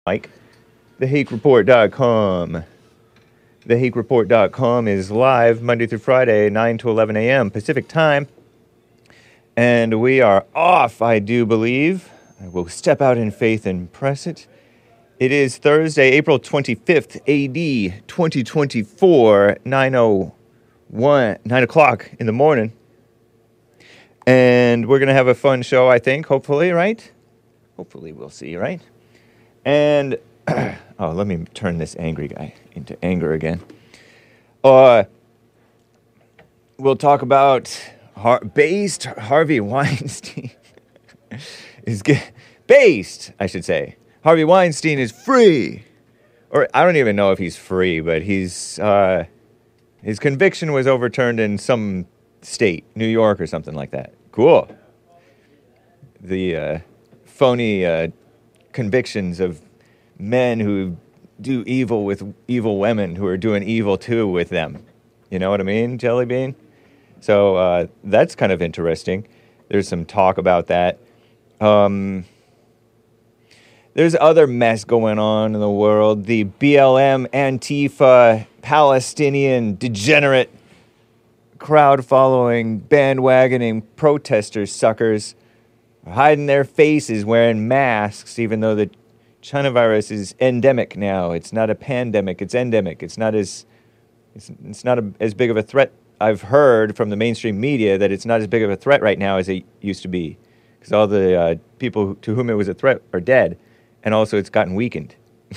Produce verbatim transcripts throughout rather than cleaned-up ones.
Mike. the hake report dot com. the hake report dot com is live Monday through Friday, nine to eleven a.m. Pacific time. And we are off, I do believe. I will step out in faith and press it. It is Thursday, April twenty-fifth, A D twenty twenty-four, nine oh one, nine o'clock in the morning. And we're going to have a fun show, I think, hopefully, right? Hopefully we'll see, right? And, oh, let me turn this angry guy into anger again. Uh, we'll talk about Har- based Harvey Weinstein. is ge- based, I should say. Harvey Weinstein is free. Or I don't even know if he's free, but he's, uh, his conviction was overturned in some state, New York or something like that. Cool. The uh, phony uh, convictions of men who do evil with evil women who are doing evil too with them. You know what I mean, Jelly Bean? So uh, that's kind of interesting. There's some talk about that. Um, there's other mess going on in the world. The B L M, Antifa, Palestinian, degenerate, crowd-following, bandwagoning protester suckers are hiding their faces wearing masks, even though the China virus is endemic now. It's not a pandemic. It's endemic. It's not as it's, it's not a, as big of a threat. I've heard from the mainstream media that it's not as big of a threat right now as it used to be, because all the uh, people who, to whom it was a threat are dead, and also it's gotten weakened.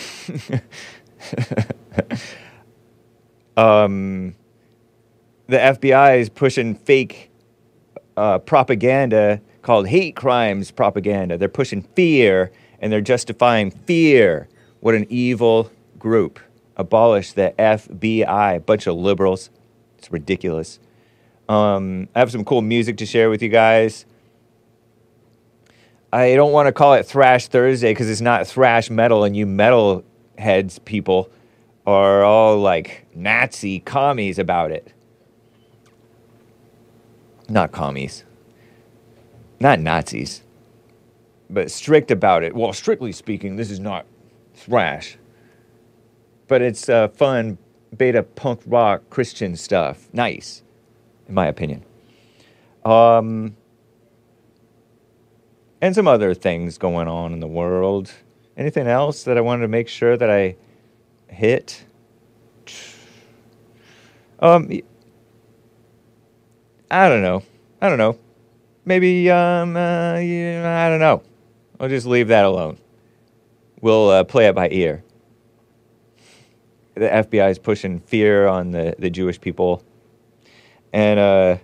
um, the F B I is pushing fake uh, propaganda called hate crimes propaganda. They're pushing fear, and they're justifying fear. What an evil group. Abolish the F B I. Bunch of liberals. It's ridiculous. Um, I have some cool music to share with you guys. I don't want to call it Thrash Thursday because it's not thrash metal, and you metal heads people are all like Nazi commies about it. Not commies. Not Nazis. But strict about it. Well, strictly speaking, this is not thrash. But it's uh, fun beta punk rock Christian stuff. Nice, in my opinion. Um, and some other things going on in the world. Anything else that I wanted to make sure that I hit? Um, I don't know. I don't know. Maybe, um, uh, yeah, I don't know. I'll just leave that alone. We'll uh, play it by ear. The F B I is pushing fear on the, the Jewish people. And uh,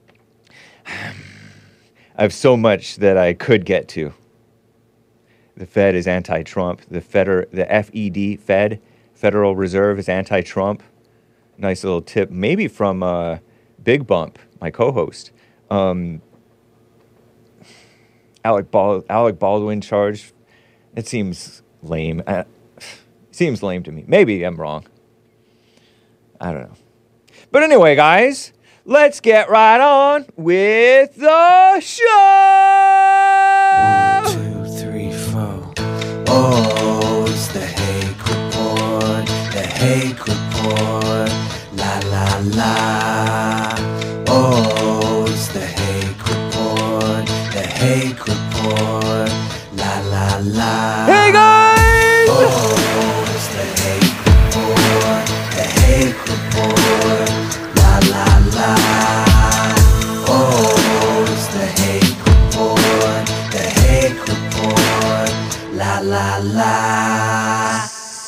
I have so much that I could get to. The Fed is anti-Trump. The Feder- the F E D, Fed, Federal Reserve, is anti-Trump. Nice little tip. Maybe from uh, Big Bump, my co-host. Um, Alec, Bal- Alec Baldwin charged. It seems lame. Uh, seems lame to me. Maybe I'm wrong. I don't know. But anyway, guys, let's get right on with the show. One, two, three, four. Oh, it's the Hake Report. The Hake Report. La la la. Oh, it's the Hake Report. The Hake Report. La la la. Hey, guys! Oh, it's the Hake Report. The Hake Report. La la la. Oh, it's the Hake Report. The Hake Report. La la la.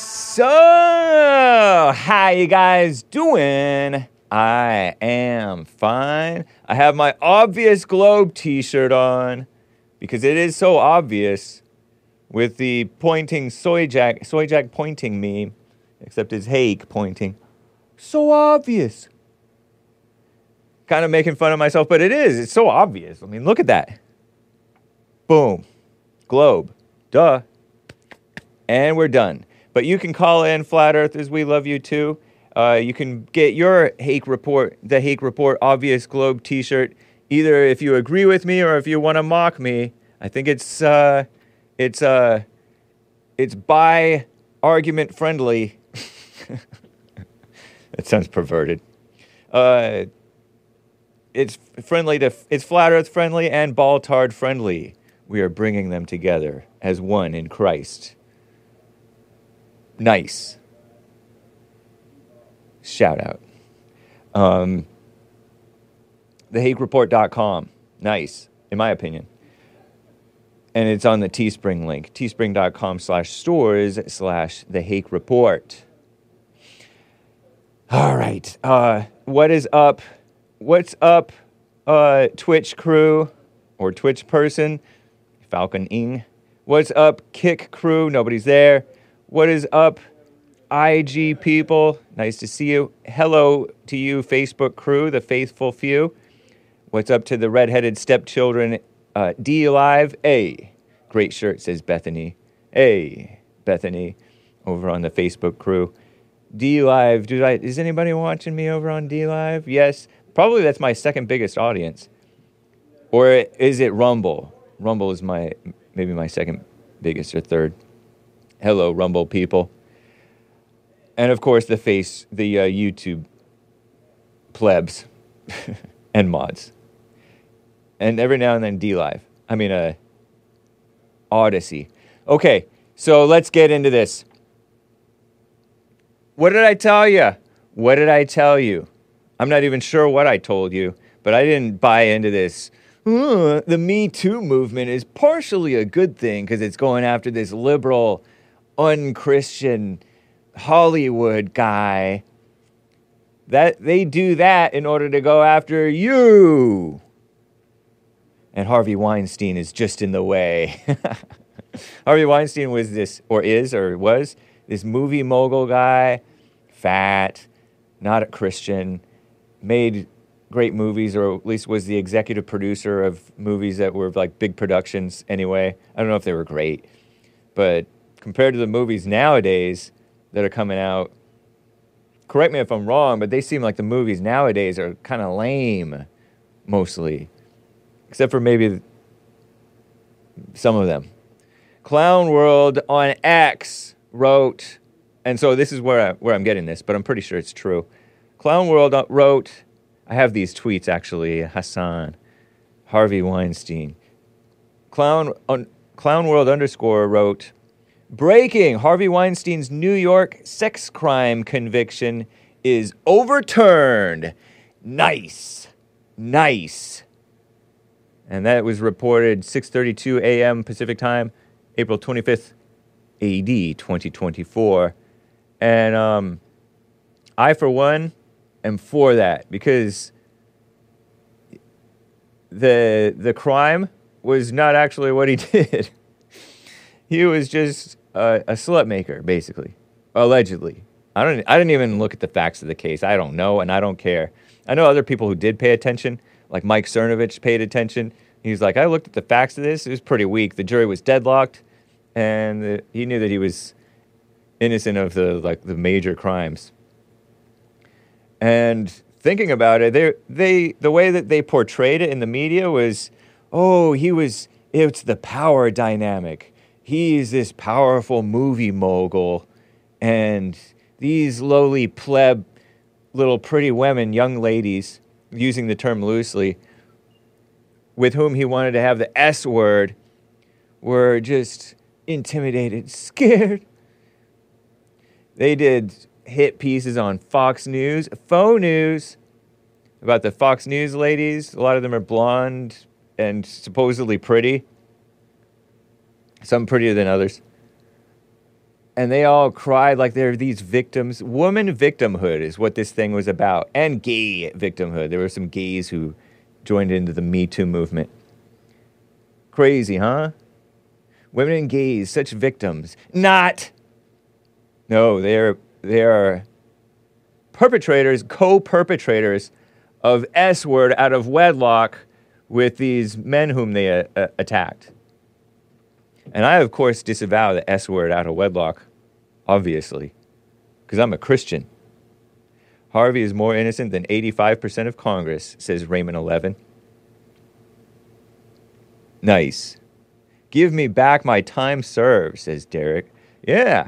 So, how you guys doing? I am fine. I have my Obvious Globe t-shirt on because it is so obvious with the pointing soy jack, soy jack pointing meme, except it's Hake pointing. So obvious. Kind of making fun of myself, but it is. It's so obvious. I mean, look at that. Boom. Globe. Duh. And we're done. But you can call in, Flat Earthers. We love you too. Uh, you can get your Hake Report, the Hake Report Obvious Globe t-shirt, either if you agree with me or if you want to mock me. I think it's, uh, it's, uh, It's by argument friendly. That sounds perverted. Uh, it's friendly to, it's flat earth friendly and ball-tard friendly. We are bringing them together as one in Christ. Nice. Shout out. Um, the hake report dot com. Nice, in my opinion. And it's on the Teespring link. Teespring.com slash stores slash the Hake Report. All right. Uh, what is up? What's up, uh, Twitch crew or Twitch person? Falcon Ing. What's up, Kick crew? Nobody's there. What is up, I G people? Nice to see you. Hello to you, Facebook crew, the faithful few. What's up to the redheaded stepchildren? Uh, D Live. Hey, great shirt, says Bethany. Hey, Bethany, over on the Facebook crew. D Live. Do I? Is anybody watching me over on D Live? Yes. Probably that's my second biggest audience. Or is it Rumble? Rumble is my maybe my second biggest or third. Hello, Rumble people. And of course, the face, the uh, YouTube plebs and mods. And every now and then D Live. I mean, uh, Odyssey. Okay, so let's get into this. What did I tell you? What did I tell you? I'm not even sure what I told you, but I didn't buy into this. Uh, the Me Too movement is partially a good thing because it's going after this liberal, unchristian Hollywood guy. That they do that in order to go after you. And Harvey Weinstein is just in the way. Harvey Weinstein was this, or is, or was, this movie mogul guy, fat, not a Christian, made great movies, or at least was the executive producer of movies that were like big productions anyway. I don't know if they were great, but compared to the movies nowadays that are coming out, correct me if I'm wrong, but they seem like the movies nowadays are kind of lame, mostly. Except for maybe some of them. Clown World on X wrote, and so this is where, I, where I'm getting this, but I'm pretty sure it's true. Clown World wrote, I have these tweets actually, Hassan, Harvey Weinstein. Clown, on, Clown World underscore wrote, breaking, Harvey Weinstein's New York sex crime conviction is overturned. Nice. Nice. And that was reported six thirty-two a.m. Pacific time, April twenty-fifth, A D twenty twenty-four. And um, I, for one, am for that because the the crime was not actually what he did. He was just a, a slut maker, basically, allegedly. I don't. I didn't even look at the facts of the case. I don't know, and I don't care. I know other people who did pay attention, like Mike Cernovich paid attention. He was like, I looked at the facts of this. It was pretty weak. The jury was deadlocked, and the, he knew that he was innocent of the like the major crimes. And thinking about it, they they the way that they portrayed it in the media was, oh, he was. It's the power dynamic. He's this powerful movie mogul, and these lowly pleb, little pretty women, young ladies, using the term loosely, with whom he wanted to have the S word, were just intimidated, scared. They did hit pieces on Fox News, faux news, about the Fox News ladies. A lot of them are blonde and supposedly pretty. Some prettier than others. And they all cried like they're these victims. Woman victimhood is what this thing was about. And gay victimhood. There were some gays who joined into the Me Too movement. Crazy, huh? Women and gays, such victims. Not. No, they're they are perpetrators, co-perpetrators of S-word out of wedlock with these men whom they uh, uh, attacked. And I, of course, disavow the S-word out of wedlock, obviously, because I'm a Christian. Harvey is more innocent than eighty-five percent of Congress, says Raymond eleven. Nice. Give me back my time served, says Derek. Yeah.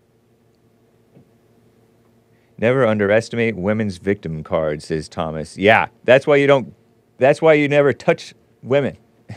Never underestimate women's victim cards, says Thomas. Yeah, that's why you don't, that's why you never touch women.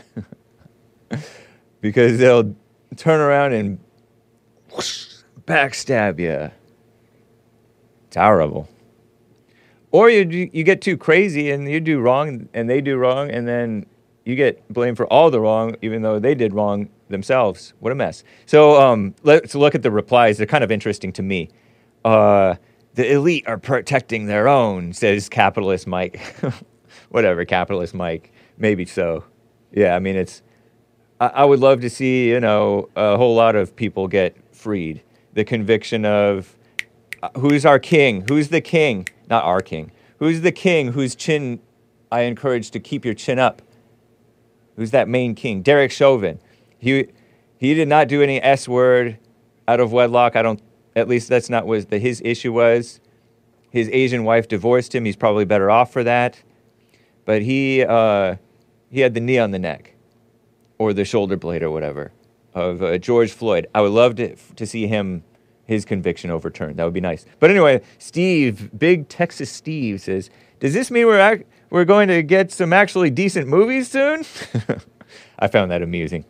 Because they'll turn around and whoosh, backstab you. It's horrible. Or you you get too crazy and you do wrong and they do wrong and then you get blamed for all the wrong even though they did wrong themselves. What a mess. So um, let's look at the replies. They're kind of interesting to me. Uh, the elite are protecting their own, says Capitalist Mike. Whatever, Capitalist Mike. Maybe so. Yeah, I mean, it's... I, I would love to see, you know, a whole lot of people get freed. The conviction of uh, who's our king? Who's the king? Not our king. Who's the king whose chin I encourage to keep your chin up? Who's that main king? Derek Chauvin. He he did not do any S word out of wedlock. I don't, at least that's not what the, his issue was. His Asian wife divorced him. He's probably better off for that. But he uh, he had the knee on the neck or the shoulder blade or whatever of uh, George Floyd. I would love to to see him, his conviction overturned. That would be nice. But anyway, Steve, Big Texas Steve says, does this mean we're ac- we're going to get some actually decent movies soon? I found that amusing.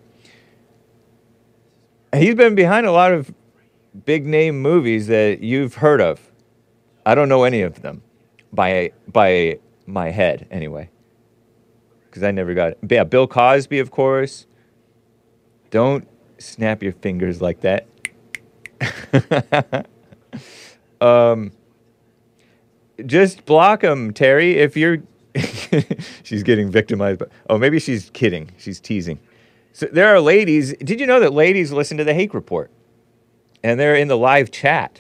He's been behind a lot of big name movies that you've heard of. I don't know any of them by by my head anyway. Because I never got it. Yeah, Bill Cosby, of course. Don't snap your fingers like that. um, just block him, Terry, if you're... She's getting victimized. But, oh, maybe she's kidding. She's teasing. So there are ladies... Did you know that ladies listen to the Hake Report? And they're in the live chat.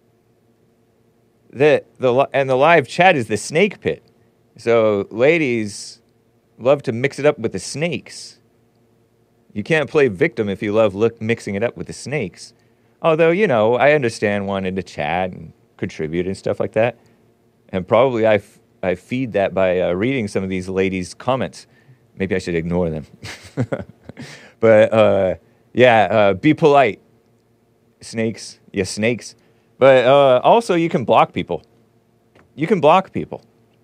The, the, and the live chat is the snake pit. So ladies love to mix it up with the snakes. You can't play victim if you love look, mixing it up with the snakes. Although, you know, I understand wanting to chat and contribute and stuff like that. And probably I, f- I feed that by uh, reading some of these ladies' comments. Maybe I should ignore them. But, uh, yeah, uh, be polite. Snakes. Yeah, snakes. But uh, also, you can block people. You can block people.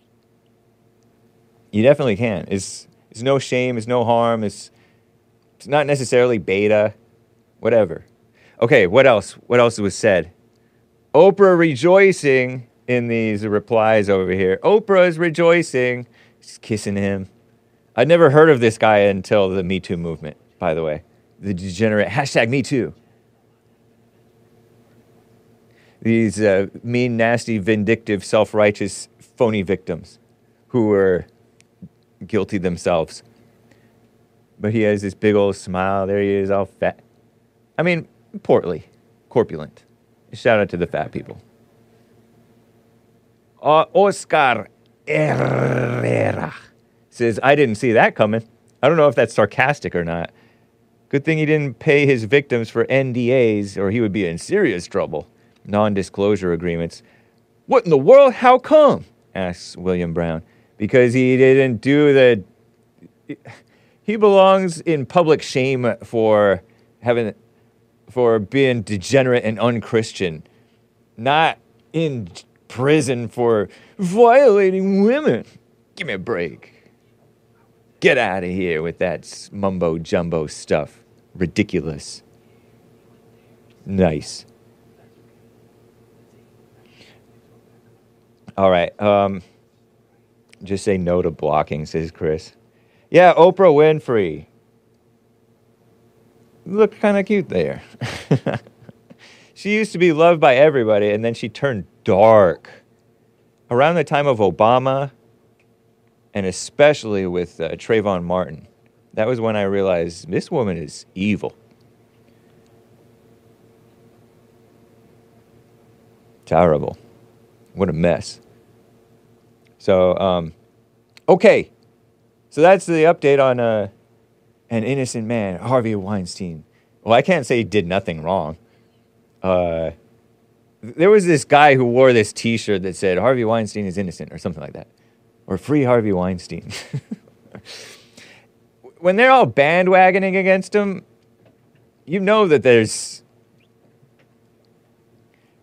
You definitely can. It's, it's no shame. It's no harm. It's, it's not necessarily beta. Whatever. Okay, what else? What else was said? Oprah rejoicing in these replies over here. Oprah is rejoicing. She's kissing him. I'd never heard of this guy until the Me Too movement, by the way. The degenerate. Hashtag Me Too. These uh, mean, nasty, vindictive, self-righteous, phony victims who were guilty themselves. But he has this big old smile. There he is, all fat. I mean, portly, corpulent. Shout out to the fat people. Uh, Oscar Herrera says, I didn't see that coming. I don't know if that's sarcastic or not. Good thing he didn't pay his victims for N D As or he would be in serious trouble. Non-disclosure agreements. What in the world? How come? Asks William Brown. Because he didn't do the... He belongs in public shame for having... for being degenerate and unchristian. Not in prison for violating women. Give me a break. Get out of here with that mumbo-jumbo stuff. Ridiculous. Nice. All right. Um, just say no to blocking, says Chris. Yeah, Oprah Winfrey. Look kind of cute there. She used to be loved by everybody, and then she turned dark. Around the time of Obama, and especially with uh, Trayvon Martin, that was when I realized this woman is evil. Terrible. What a mess. So, um, okay. So that's the update on uh, an innocent man, Harvey Weinstein. Well, I can't say he did nothing wrong. Uh, there was this guy who wore this T-shirt that said, Harvey Weinstein is innocent, or something like that. Or free Harvey Weinstein. When they're all bandwagoning against him, you know that there's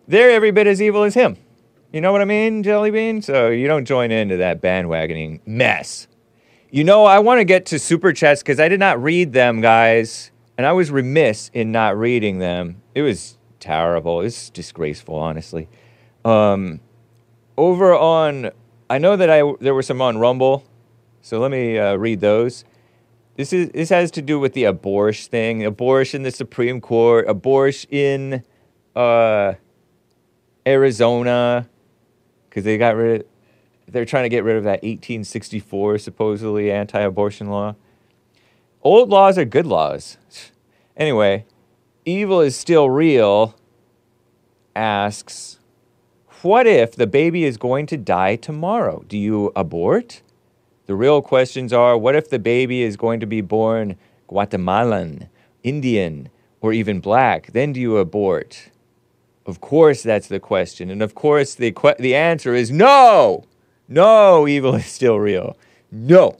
they're every bit as evil as him. You know what I mean, Jelly Bean? So you don't join into that bandwagoning mess. You know, I want to get to Super Chats because I did not read them, guys. And I was remiss in not reading them. It was terrible. It's disgraceful, honestly. Um, over on, I know that I there were some on Rumble, so let me uh, read those. This is this has to do with the abortion thing. Abortion, the Supreme Court. Abortion in uh, Arizona. Because they got rid of, they're trying to get rid of that eighteen sixty-four supposedly anti-abortion law. Old laws are good laws. Anyway, Evil is Still Real asks, what if the baby is going to die tomorrow? Do you abort? The real questions are, what if the baby is going to be born Guatemalan, Indian, or even black? Then do you abort? Of course, that's the question. And of course, the que- the answer is no. No, evil is still real. No.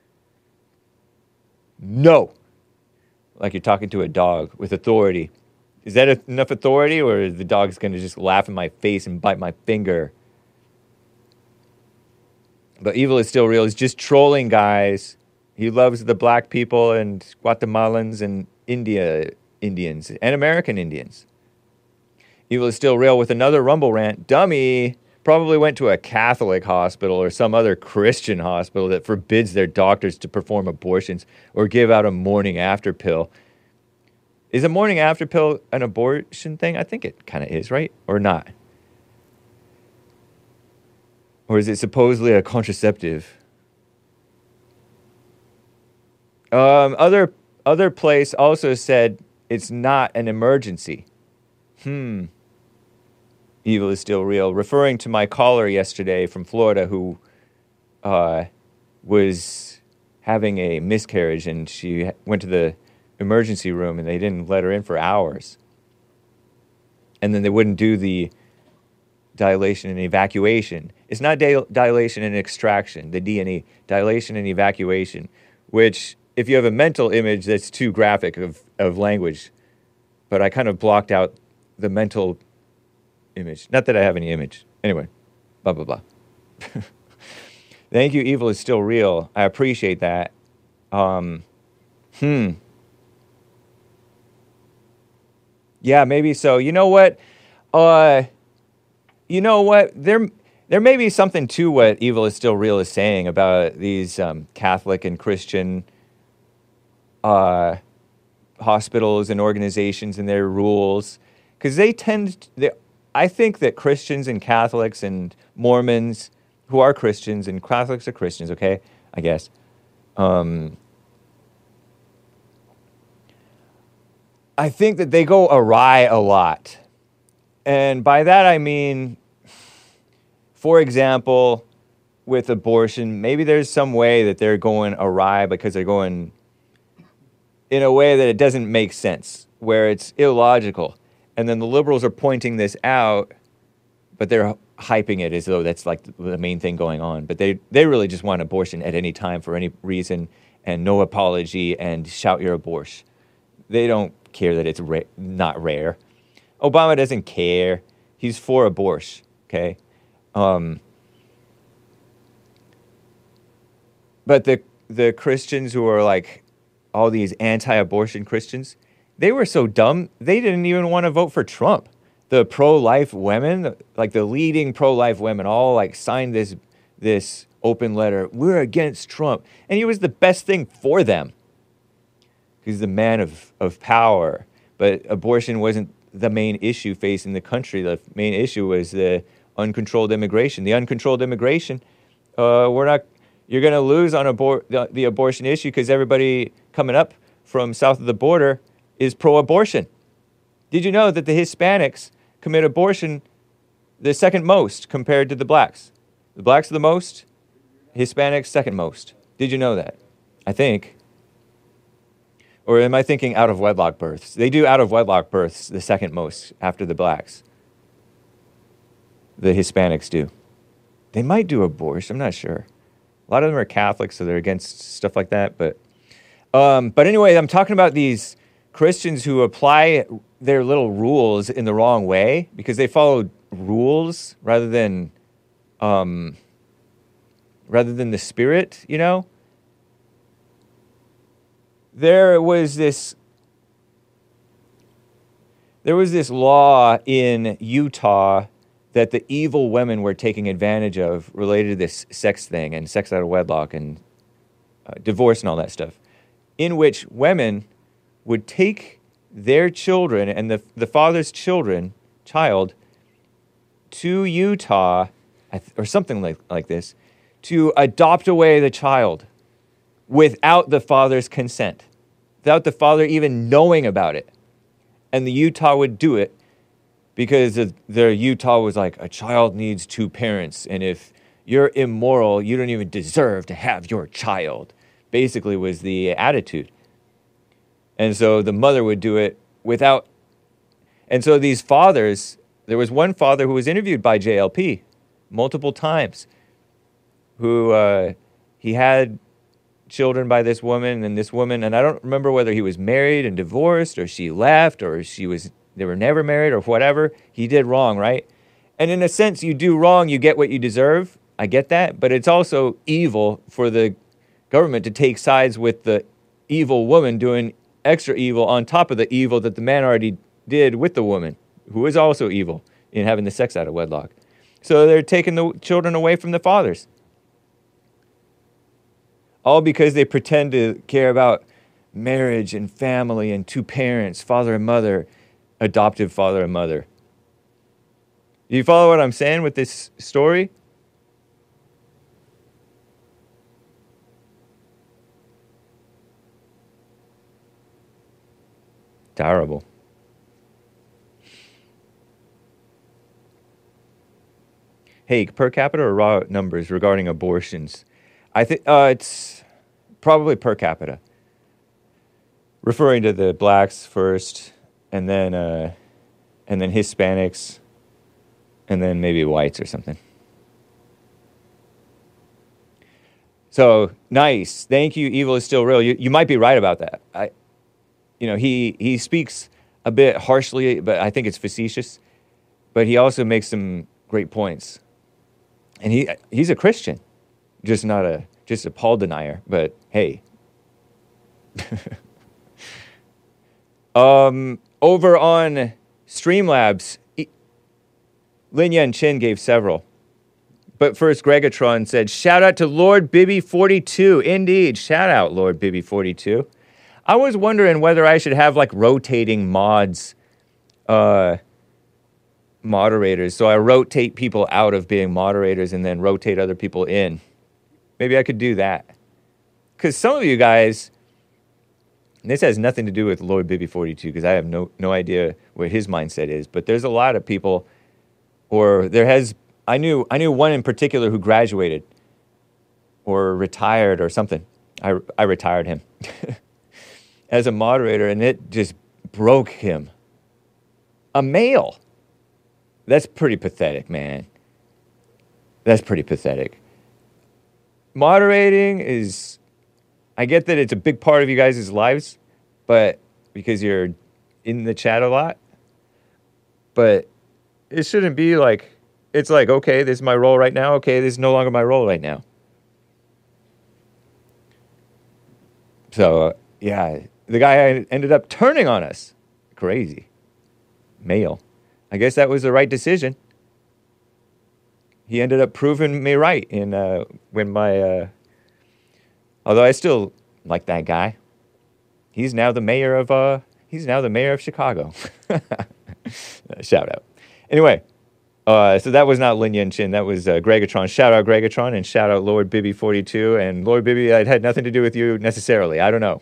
No. Like you're talking to a dog with authority. Is that enough authority, or is the dog's going to just laugh in my face and bite my finger? But evil is still real. He's just trolling, guys. He loves the black people and Guatemalans and India Indians and American Indians. Evil is still real with another Rumble rant. Dummy probably went to a Catholic hospital or some other Christian hospital that forbids their doctors to perform abortions or give out a morning after pill. Is a morning after pill an abortion thing? I think it kind of is, right? Or not? Or is it supposedly a contraceptive? Um, other other place also said it's not an emergency. Hmm. Evil is still real. Referring to my caller yesterday from Florida who uh, was having a miscarriage and she went to the emergency room and they didn't let her in for hours. And then they wouldn't do the dilation and evacuation. It's not dil- dilation and extraction, the D and E. Dilation and evacuation, which, if you have a mental image, that's too graphic of, of language. But I kind of blocked out the mental image. Not that I have any image. Anyway, blah, blah, blah. Thank you, evil is still real. I appreciate that. Um, hmm. Yeah, maybe so. You know what? Uh, you know what? There, there may be something to what evil is still real is saying about these um, Catholic and Christian uh, hospitals and organizations and their rules. Because they tend, they, I think that Christians and Catholics and Mormons who are Christians, and Catholics are Christians, okay, I guess, um, I think that they go awry a lot. And by that I mean, for example, with abortion, maybe there's some way that they're going awry because they're going in a way that it doesn't make sense, where it's illogical. And then the liberals are pointing this out, but they're hyping it as though that's like the main thing going on. But they, they really just want abortion at any time for any reason and no apology and shout your abortion. They don't care that it's ra- not rare. Obama doesn't care. He's for abortion, okay? Um, but the the Christians who are like all these anti-abortion Christians, they were so dumb, they didn't even want to vote for Trump. The pro-life women, like the leading pro-life women, all like signed this this open letter. We're against Trump. And he was the best thing for them. He's the man of, of power. But abortion wasn't the main issue facing the country. The main issue was the uncontrolled immigration. The uncontrolled immigration, uh, we're not, you're going to lose on abor- the, the abortion issue because everybody coming up from south of the border is pro-abortion. Did you know that the Hispanics commit abortion the second most compared to the blacks? The blacks are the most, Hispanics second most. Did you know that? I think. Or am I thinking out of wedlock births? They do out of wedlock births the second most after the blacks. The Hispanics do. They might do abortion, I'm not sure. A lot of them are Catholics, so they're against stuff like that. But, um, but anyway, I'm talking about these Christians who apply their little rules in the wrong way because they follow rules rather than um, rather than the Spirit, you know? There was this there was this law in Utah that the evil women were taking advantage of related to this sex thing and sex out of wedlock and uh, divorce and all that stuff, in which women would take their children and the, the father's children, child, to Utah, or something like, like this, to adopt away the child without the father's consent, without the father even knowing about it. And the Utah would do it because the, the Utah was like, a child needs two parents, and if you're immoral, you don't even deserve to have your child, basically was the attitude. And so the mother would do it without, and so these fathers, there was one father who was interviewed by J L P multiple times, who uh, he had children by this woman, and this woman, and I don't remember whether he was married and divorced, or she left, or she was, they were never married, or whatever. He did wrong, right? And in a sense, you do wrong, you get what you deserve. I get that, but it's also evil for the government to take sides with the evil woman doing extra evil on top of the evil that the man already did with the woman, who is also evil in having the sex out of wedlock. So they're taking the children away from the fathers. All because they pretend to care about marriage and family and two parents, father and mother, adoptive father and mother. Do you follow what I'm saying with this story? Terrible. Hey, per capita or raw numbers regarding abortions? I think uh, it's probably per capita. Referring to the blacks first, and then uh, and then Hispanics, and then maybe whites or something. So nice, thank you. Evil is still real. You you might be right about that. I, you know, he he speaks a bit harshly, but I think it's facetious. But he also makes some great points, and he he's a Christian. Just not a just a Paul denier, but hey. um, over on Streamlabs, Lin Yan Chin gave several. But first, Gregatron said, shout out to Lord Bibby forty-two. Indeed, shout out Lord Bibby forty-two. I was wondering whether I should have like rotating mods, uh, moderators. So I rotate people out of being moderators and then rotate other people in. Maybe I could do that. Because some of you guys, and this has nothing to do with Lord Bibby forty-two, because I have no, no idea what his mindset is, but there's a lot of people, or there has, I knew I knew one in particular who graduated, or retired or something. I, I retired him as a moderator, and it just broke him. A male. That's pretty pathetic, man. That's pretty pathetic. Moderating is, I get that it's a big part of you guys' lives, but because you're in the chat a lot, but it shouldn't be like, it's like, okay, this is my role right now. Okay, this is no longer my role right now. So, uh, yeah, the guy ended up turning on us. Crazy. Male. I guess that was the right decision. He ended up proving me right in uh, when my, uh, although I still like that guy. He's now the mayor of, uh, he's now the mayor of Chicago. Shout out. Anyway, uh, so that was not Lin Yan Chin. That was uh, Gregatron. Shout out Gregatron, and shout out Lord Bibby forty-two. And Lord Bibby, it had nothing to do with you necessarily. I don't know.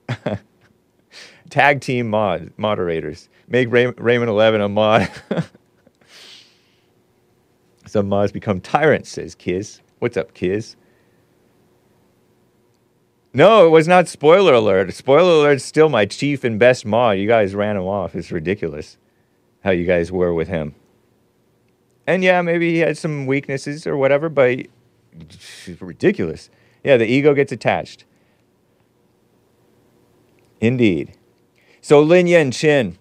Tag team mod moderators. Make Ray- Raymond eleven a mod. Some mods become tyrants, says Kiz. What's up, Kiz? No, it was not spoiler alert. Spoiler alert's still my chief and best mod. You guys ran him off. It's ridiculous how you guys were with him. And yeah, maybe he had some weaknesses or whatever, but it's ridiculous. Yeah, the ego gets attached. Indeed. So Lin Yan Chin,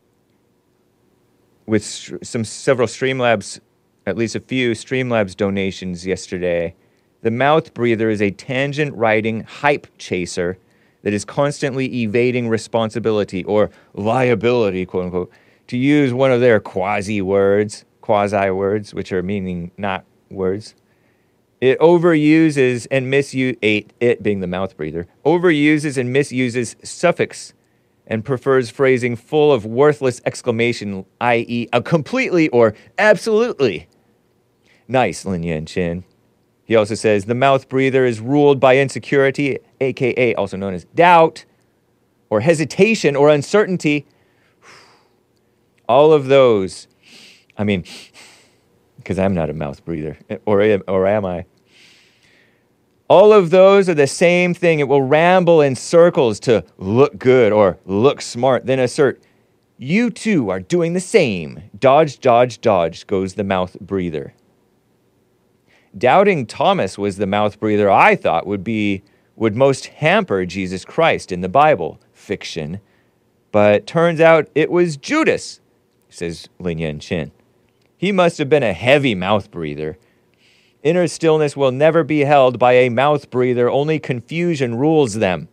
with st- some several Streamlabs, at least a few Streamlabs donations yesterday. The mouth breather is a tangent writing hype chaser that is constantly evading responsibility or liability, quote unquote, to use one of their quasi words, quasi words, which are meaning not words. It overuses and misuses, it, it being the mouth breather, overuses and misuses suffix and prefers phrasing full of worthless exclamation, that is a completely or absolutely. Nice, Lin Yan Chin. He also says, the mouth breather is ruled by insecurity, a k a also known as doubt, or hesitation, or uncertainty. All of those, I mean, because I'm not a mouth breather, or, or am I? All of those are the same thing. It will ramble in circles to look good or look smart, then assert, you too are doing the same. Dodge, dodge, dodge goes the mouth breather. Doubting Thomas was the mouth breather I thought would be would most hamper Jesus Christ in the Bible, fiction. But turns out it was Judas, says Lin Yan Chin. He must have been a heavy mouth breather. Inner stillness will never be held by a mouth breather. Only confusion rules them.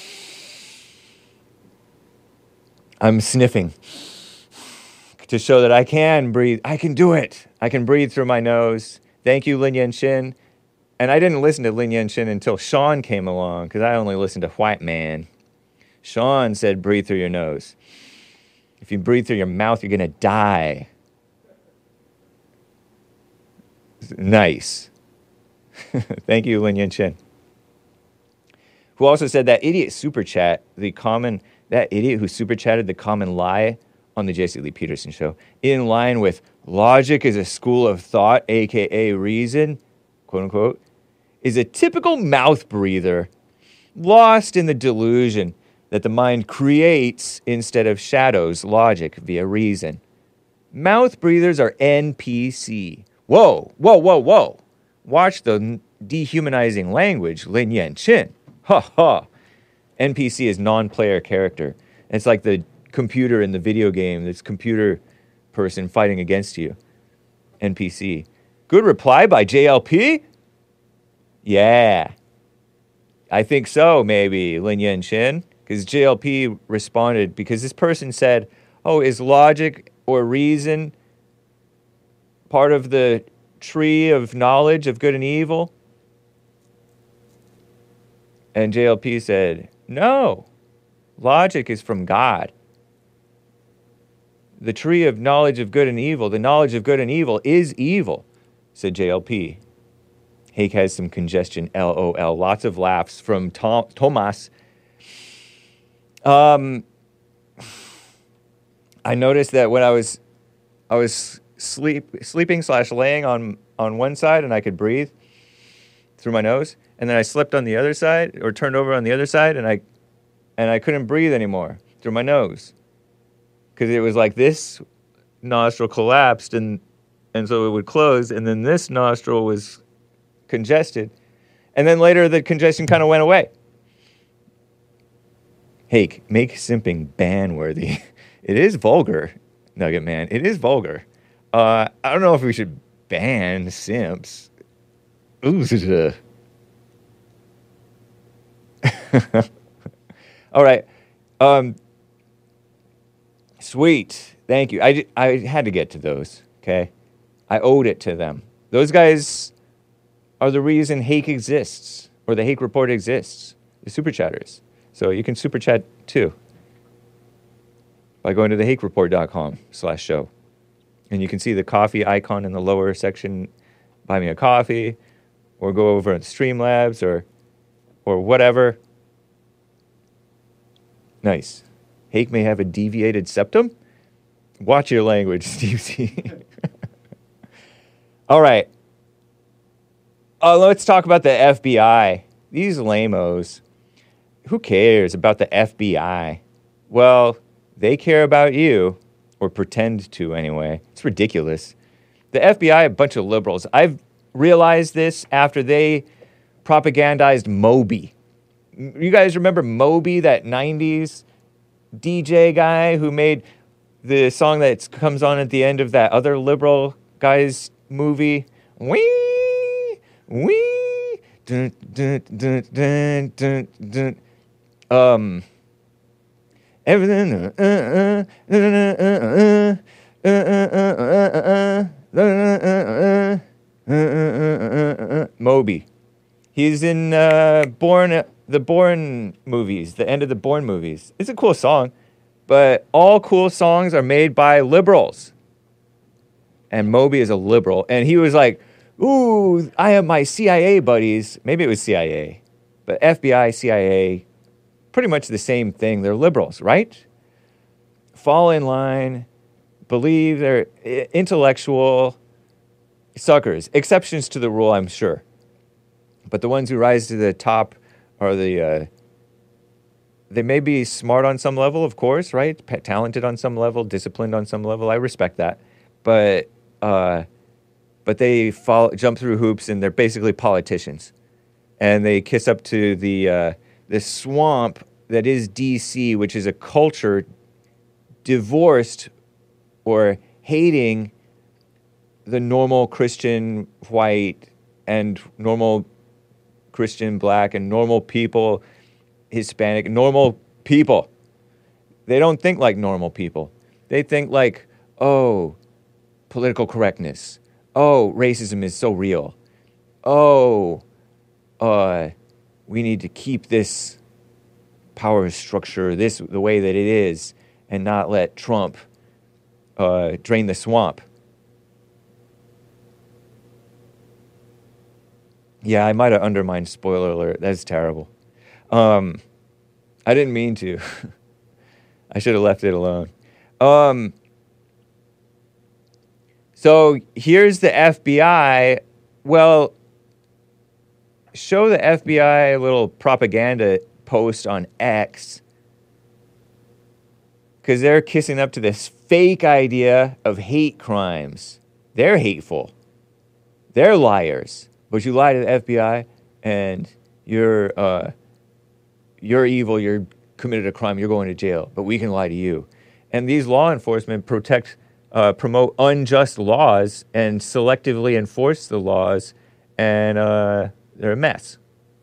I'm sniffing to show that I can breathe. I can do it. I can breathe through my nose. Thank you, Lin Yan Chin. And I didn't listen to Lin Yan Chin until Sean came along, because I only listened to White Man. Sean said, breathe through your nose. If you breathe through your mouth, you're going to die. Nice. Thank you, Lin Yan Chin. Who also said that idiot super chat, the common, that idiot who super chatted the common lie on the Jesse Lee Peterson show, in line with logic is a school of thought, a k a reason, quote unquote, is a typical mouth breather, lost in the delusion that the mind creates instead of shadows logic via reason. Mouth breathers are N P C. Whoa, whoa, whoa, whoa. Watch the dehumanizing language, Lin Yan Chin. Ha ha. N P C is non-player character. It's like the computer in the video game, this computer person fighting against you. N P C. Good reply by J L P? Yeah. I think so, maybe, Lin Yan Chin. Because J L P responded, because this person said, oh, is logic or reason part of the tree of knowledge of good and evil? And J L P said, no, logic is from God. The tree of knowledge of good and evil, the knowledge of good and evil is evil, said J L P. Hake has some congestion, L O L. Lots of laughs from Tom, Tomas. Um, I noticed that when I was, I was sleep sleeping slash laying on on one side, and I could breathe through my nose, and then I slept on the other side, or turned over on the other side, and I, and I couldn't breathe anymore through my nose, because it was like this nostril collapsed, and and so it would close, and then this nostril was congested, and then later the congestion kind of went away. Hake, make simping ban-worthy. It is vulgar, Nugget Man. It is vulgar. Uh, I don't know if we should ban simps. Ooh. All right. Um, sweet. Thank you. I, I had to get to those, okay? I owed it to them. Those guys are the reason Hake exists, or the Hake Report exists, the super chatters. So you can super chat too by going to the hake report dot com slash show. And you can see the coffee icon in the lower section, buy me a coffee, or go over on Streamlabs or or whatever. Nice. Hake may have a deviated septum. Watch your language, Steve C. All right. Uh, let's talk about the F B I. These lame-os. Who cares about the F B I? Well, they care about you, or pretend to anyway. It's ridiculous. The F B I, a bunch of liberals. I've realized this after they propagandized Moby. You guys remember Moby, that nineties D J guy who made the song that comes on at the end of that other liberal guy's movie. Wee, wee, dun, dun, dun, dun, dun, dun. Um, everything, uh, uh, uh, uh, uh, uh, uh, uh, uh, uh, Moby. He's in uh, Born, the Bourne movies, the end of the Bourne movies. It's a cool song, but all cool songs are made by liberals. And Moby is a liberal, and he was like, ooh, I have my C I A buddies. Maybe it was C I A, but F B I, C I A, pretty much the same thing. They're liberals, right? Fall in line, believe they're intellectual suckers. Exceptions to the rule, I'm sure. But the ones who rise to the top are the, uh, they may be smart on some level, of course, right? P- talented on some level, disciplined on some level. I respect that. But, uh, but they follow, jump through hoops, and they're basically politicians. And they kiss up to the, uh, the swamp that is D C, which is a culture divorced or hating the normal Christian white and normal Christian black and normal people, Hispanic, normal people. They don't think like normal people. They think like, oh, political correctness. Oh, racism is so real. Oh, uh, we need to keep this power structure this the way that it is and not let Trump uh, drain the swamp. Yeah, I might have undermined spoiler alert. That's terrible. Um, I didn't mean to. I should have left it alone. Um, so here's the F B I. Well, show the F B I a little propaganda post on X, because they're kissing up to this fake idea of hate crimes. They're hateful. They're liars. But you lie to the F B I, and you're uh, you're evil. You're committed a crime. You're going to jail. But we can lie to you. And these law enforcement protect, uh, promote unjust laws and selectively enforce the laws, and uh, they're a mess.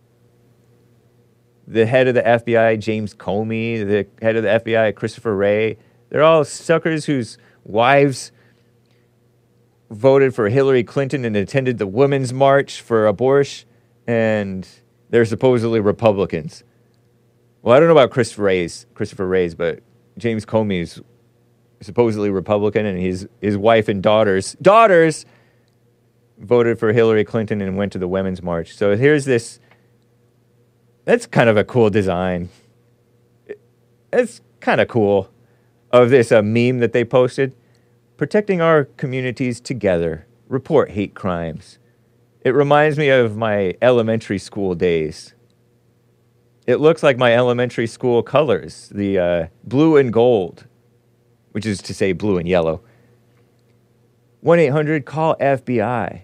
The head of the F B I, James Comey, the head of the F B I, Christopher Wray, they're all suckers whose wives voted for Hillary Clinton and attended the Women's March for abortion, and they're supposedly Republicans. Well, I don't know about Christopher Wray's, Christopher Wray's, but James Comey's supposedly Republican, and his his wife and daughters daughters voted for Hillary Clinton and went to the Women's March. So here's this. That's kind of a cool design. It's kind of cool of this uh, meme that they posted. Protecting our communities together. Report hate crimes. It reminds me of my elementary school days. It looks like my elementary school colors, the uh, blue and gold, which is to say blue and yellow. one eight hundred call F B I.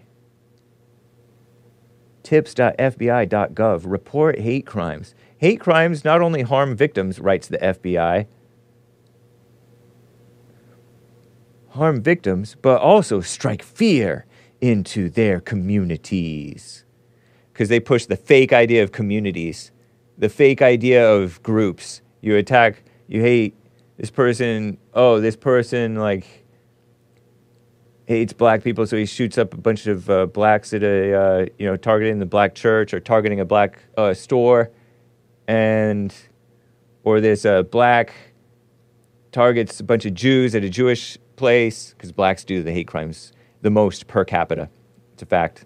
tips dot F B I dot gov. Report hate crimes. Hate crimes not only harm victims, writes the F B I, harm victims, but also strike fear into their communities. Because they push the fake idea of communities, the fake idea of groups. You attack, you hate this person, oh, this person, like, hates black people, so he shoots up a bunch of uh, blacks at a, uh, you know, targeting the black church or targeting a black uh, store, and, or this uh, black targets a bunch of Jews at a Jewish place, because blacks do the hate crimes the most per capita. It's a fact.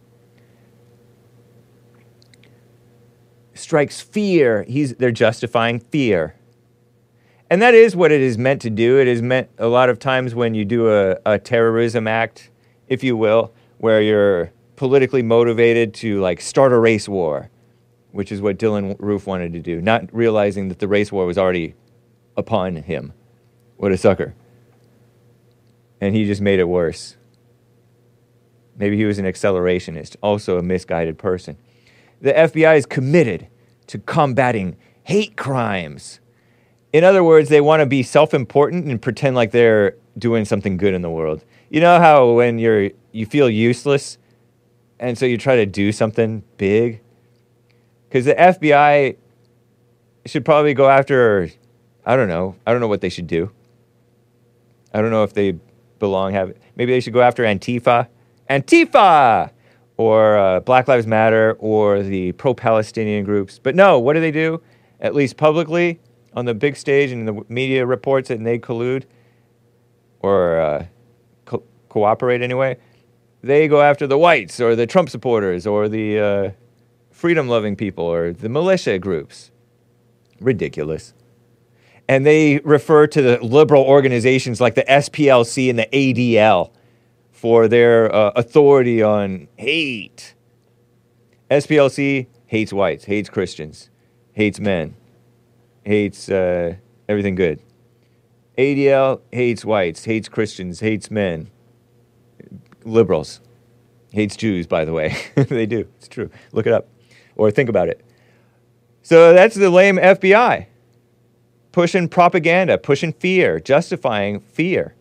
Strikes fear. He's, they're justifying fear. And that is what it is meant to do. It is meant a lot of times when you do a, a terrorism act, if you will, where you're politically motivated to like start a race war, which is what Dylan Roof wanted to do, not realizing that the race war was already upon him. What a sucker. And he just made it worse. Maybe he was an accelerationist, also a misguided person. The F B I is committed to combating hate crimes. In other words, they want to be self-important and pretend like they're doing something good in the world. You know how when you're you feel useless, and so you try to do something big? Because the F B I should probably go after, I don't know, I don't know what they should do. I don't know if they belong, have, maybe they should go after Antifa. Antifa! Or uh, Black Lives Matter, or the pro-Palestinian groups. But no, what do they do? At least publicly, on the big stage, and the media reports that they collude, or uh, co- cooperate anyway, they go after the whites, or the Trump supporters, or the uh, freedom-loving people, or the militia groups. Ridiculous. And they refer to the liberal organizations like the S P L C and the A D L for their uh, authority on hate. S P L C hates whites, hates Christians, hates men, hates uh, everything good. A D L hates whites, hates Christians, hates men, liberals, hates Jews, by the way. They do. It's true. Look it up. Or think about it. So that's the lame F B I. Pushing propaganda, pushing fear, justifying fear.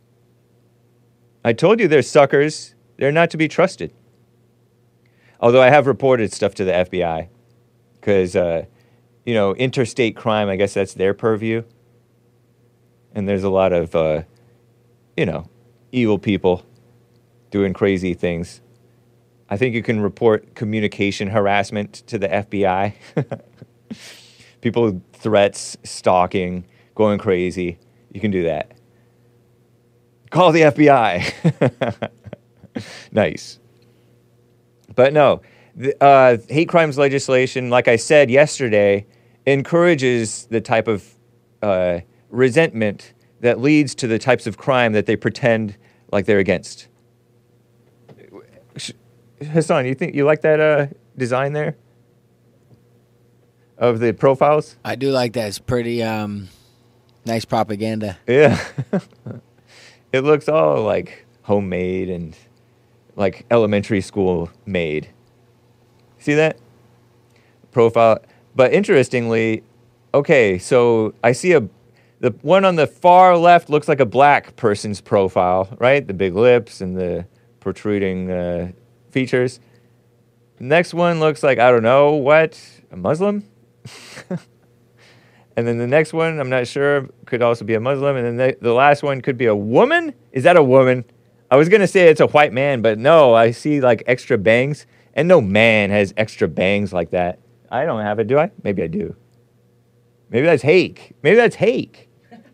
I told you they're suckers. They're not to be trusted. Although I have reported stuff to the F B I. Because, uh, you know, interstate crime, I guess that's their purview. And there's a lot of, uh, you know, evil people doing crazy things. I think you can report communication harassment to the F B I. People with threats, stalking, going crazy. You can do that. Call the F B I. Nice. But no, the, uh, hate crimes legislation, like I said yesterday, encourages the type of uh, resentment that leads to the types of crime that they pretend like they're against. Hassan, you think you like that uh, design there of the profiles? I do like that. It's pretty um, nice propaganda. Yeah. It looks all like homemade and like elementary school made. See that? Profile. But interestingly, okay, so I see a, the one on the far left looks like a black person's profile, right? The big lips and the protruding uh, features. Next one looks like, I don't know, what? A Muslim? And then the next one, I'm not sure, could also be a Muslim. And then the, the last one could be a woman? Is that a woman? I was going to say it's a white man, but no, I see like extra bangs. And no man has extra bangs like that. I don't have it, do I? Maybe I do. Maybe that's hake. Maybe that's hake.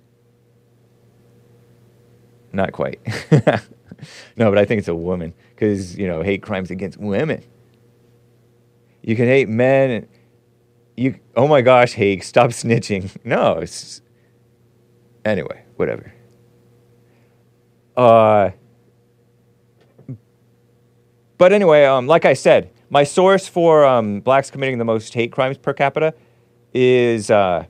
Not quite. No, but I think it's a woman. Because, you know, hate crimes against women. You can hate men and... You, oh my gosh, Hake, stop snitching. No, it's... Anyway, whatever. Uh, but anyway, um, like I said, my source for um, blacks committing the most hate crimes per capita is uh,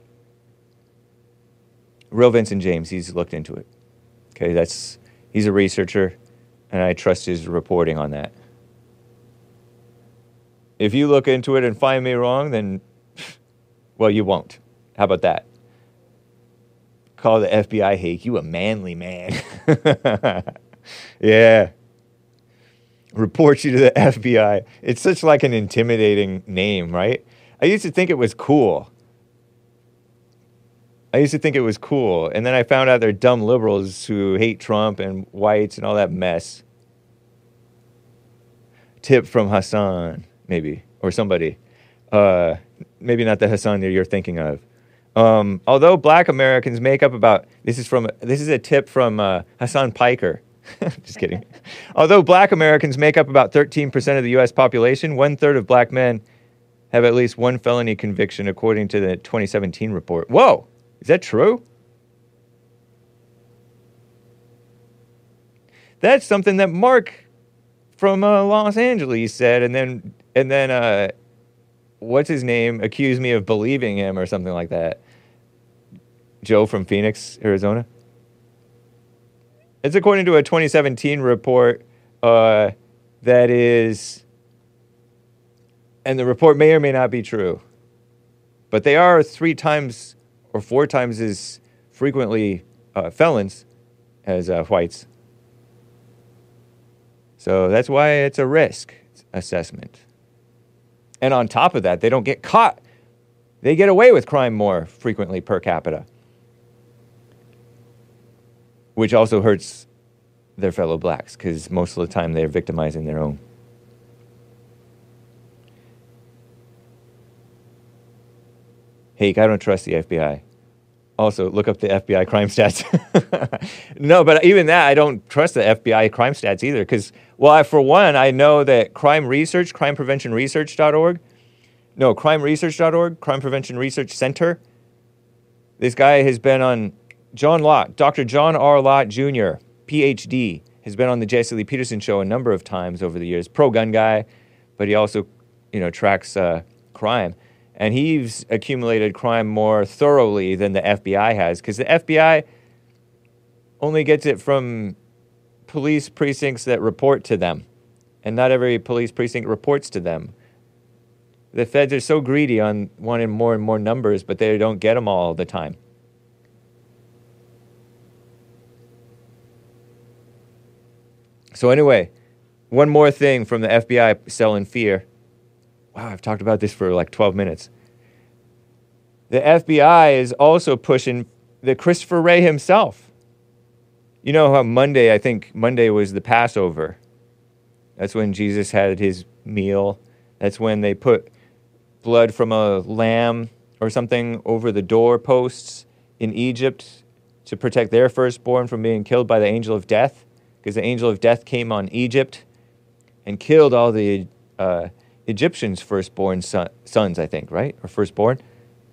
Real Vincent James. He's looked into it. Okay, that's... He's a researcher, and I trust his reporting on that. If you look into it and find me wrong, then... Well, you won't. How about that? Call the F B I, Hake. You a manly man. Yeah. Report you to the F B I. It's such like an intimidating name, right? I used to think it was cool. I used to think it was cool. And then I found out they're dumb liberals who hate Trump and whites and all that mess. Tip from Hassan, maybe, or somebody. Uh... Maybe not the Hassan that you're thinking of. Um, although black Americans make up about, this is from, this is a tip from uh, Hassan Piker. Just kidding. Although black Americans make up about thirteen percent of the U S population, one third of black men have at least one felony conviction, according to the twenty seventeen report. Whoa, is that true? That's something that Mark from uh, Los Angeles said, and then, and then, uh, what's his name, accused me of believing him or something like that. Joe from Phoenix, Arizona. It's according to a twenty seventeen report uh, that is, and the report may or may not be true, but they are three times or four times as frequently uh, felons as uh, whites. So that's why it's a risk assessment. And on top of that, they don't get caught. They get away with crime more frequently per capita, which also hurts their fellow blacks because most of the time they're victimizing their own. Hey, I don't trust the F B I. Also, look up the F B I crime stats. No, but even that, I don't trust the F B I crime stats either because, well, I, for one, I know that crime research, crime prevention research dot org, no, crime research dot org, Crime Prevention Research Center, this guy has been on, John Lott, Doctor John R. Lott Junior, P H D, has been on the Jesse Lee Peterson show a number of times over the years. Pro-gun guy, but he also, you know, tracks uh, crime. And he's accumulated crime more thoroughly than the F B I has, because the F B I only gets it from police precincts that report to them. And not every police precinct reports to them. The feds are so greedy on wanting more and more numbers, but they don't get them all the time. So anyway, one more thing from the F B I selling fear. Wow, I've talked about this for like twelve minutes. The F B I is also pushing the Christopher Wray himself. You know how Monday, I think Monday was the Passover. That's when Jesus had his meal. That's when they put blood from a lamb or something over the doorposts in Egypt to protect their firstborn from being killed by the angel of death, because the angel of death came on Egypt and killed all the uh, Egyptians' firstborn son, sons, I think, right? Or firstborn.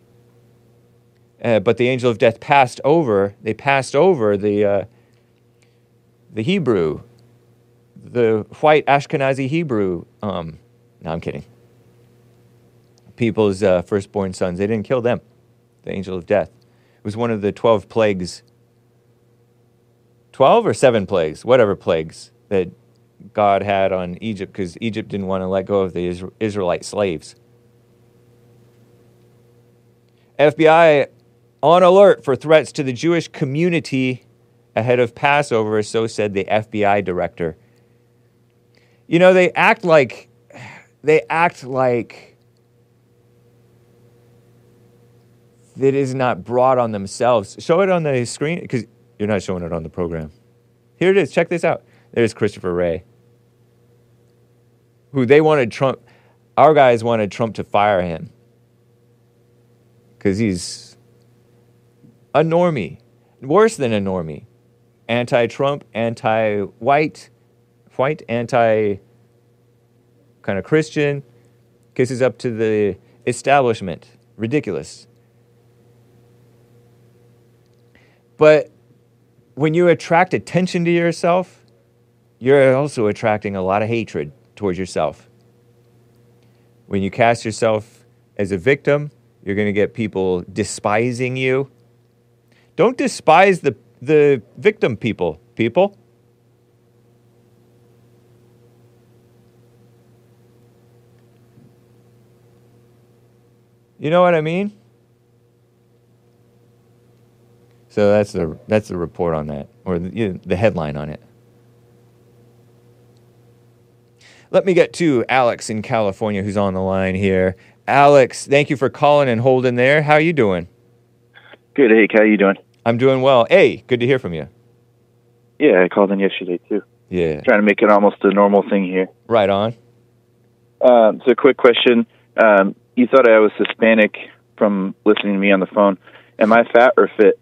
Uh, but the angel of death passed over, they passed over the, uh, the Hebrew, the white Ashkenazi Hebrew, um, no, I'm kidding, people's uh, firstborn sons. They didn't kill them, the angel of death. It was one of the twelve plagues, twelve or seven plagues, whatever plagues that God had on Egypt, because Egypt didn't want to let go of the Israelite slaves. F B I on alert for threats to the Jewish community ahead of Passover, so said the F B I director. You know, they act like, they act like it is not brought on themselves. Show it on the screen, because you're not showing it on the program. Here it is. Check this out. There's Christopher Wray, who they wanted Trump, our guys wanted Trump to fire him because he's a normie, worse than a normie, anti-Trump, anti-white, white, anti kind of Christian, kisses up to the establishment. Ridiculous. But when you attract attention to yourself, you're also attracting a lot of hatred towards yourself. When you cast yourself as a victim, you're going to get people despising you. Don't despise the, the victim people, people. You know what I mean? So that's the that's the report on that, or the, you know, the headline on it. Let me get to Alex in California, who's on the line here. Alex, thank you for calling and holding there. How are you doing? Good. Hey, how you doing? I'm doing well. Hey, good to hear from you. Yeah, I called in yesterday too. Yeah. Trying to make it almost a normal thing here. Right on. Um, so, quick question. Um, you thought I was Hispanic from listening to me on the phone. Am I fat or fit?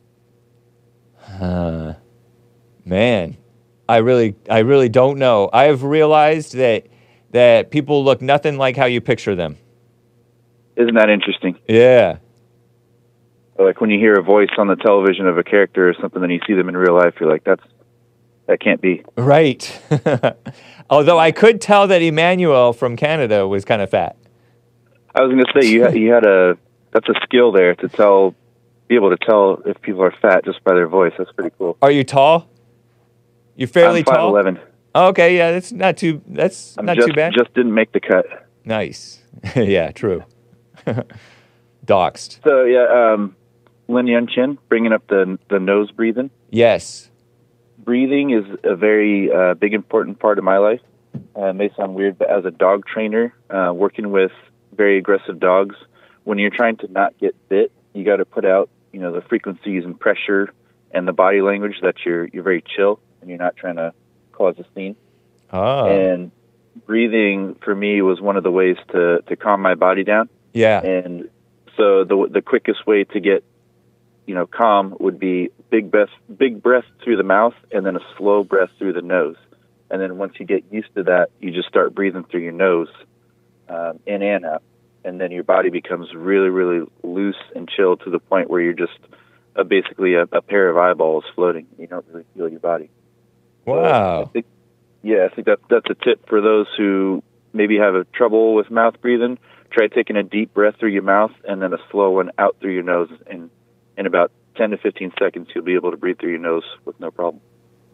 Uh, man, I really, I really don't know. I have realized that that people look nothing like how you picture them. Isn't that interesting? Yeah. Like when you hear a voice on the television of a character or something, then you see them in real life, you're like, that's that can't be. Right. Although I could tell that Emmanuel from Canada was kind of fat. I was going to say you had, you had a that's a skill there to tell. Be able to tell if people are fat just by their voice. That's pretty cool. Are you tall? You're fairly I'm five tall. eleven. Oh, okay, yeah, that's not too. That's I'm not just, too bad. Just didn't make the cut. Nice. Yeah, true. Doxed. So yeah, um, Lin Yun Chin, bringing up the the nose breathing. Yes. Breathing is a very uh, big, important part of my life. Uh, it may sound weird, but as a dog trainer, uh, working with very aggressive dogs, when you're trying to not get bit, you got to put out, you know, the frequencies and pressure and the body language that you're you're very chill and you're not trying to cause a scene. Oh. And breathing for me was one of the ways to, to calm my body down. Yeah. And so the the quickest way to get, you know, calm would be big breath, big breath through the mouth and then a slow breath through the nose. And then once you get used to that, you just start breathing through your nose, um, in and out. And then your body becomes really, really loose and chill to the point where you're just uh, basically a, a pair of eyeballs floating. You don't really feel your body. Wow. So I think, yeah, I think that that's a tip for those who maybe have a trouble with mouth breathing. Try taking a deep breath through your mouth and then a slow one out through your nose. And in about ten to fifteen seconds, you'll be able to breathe through your nose with no problem.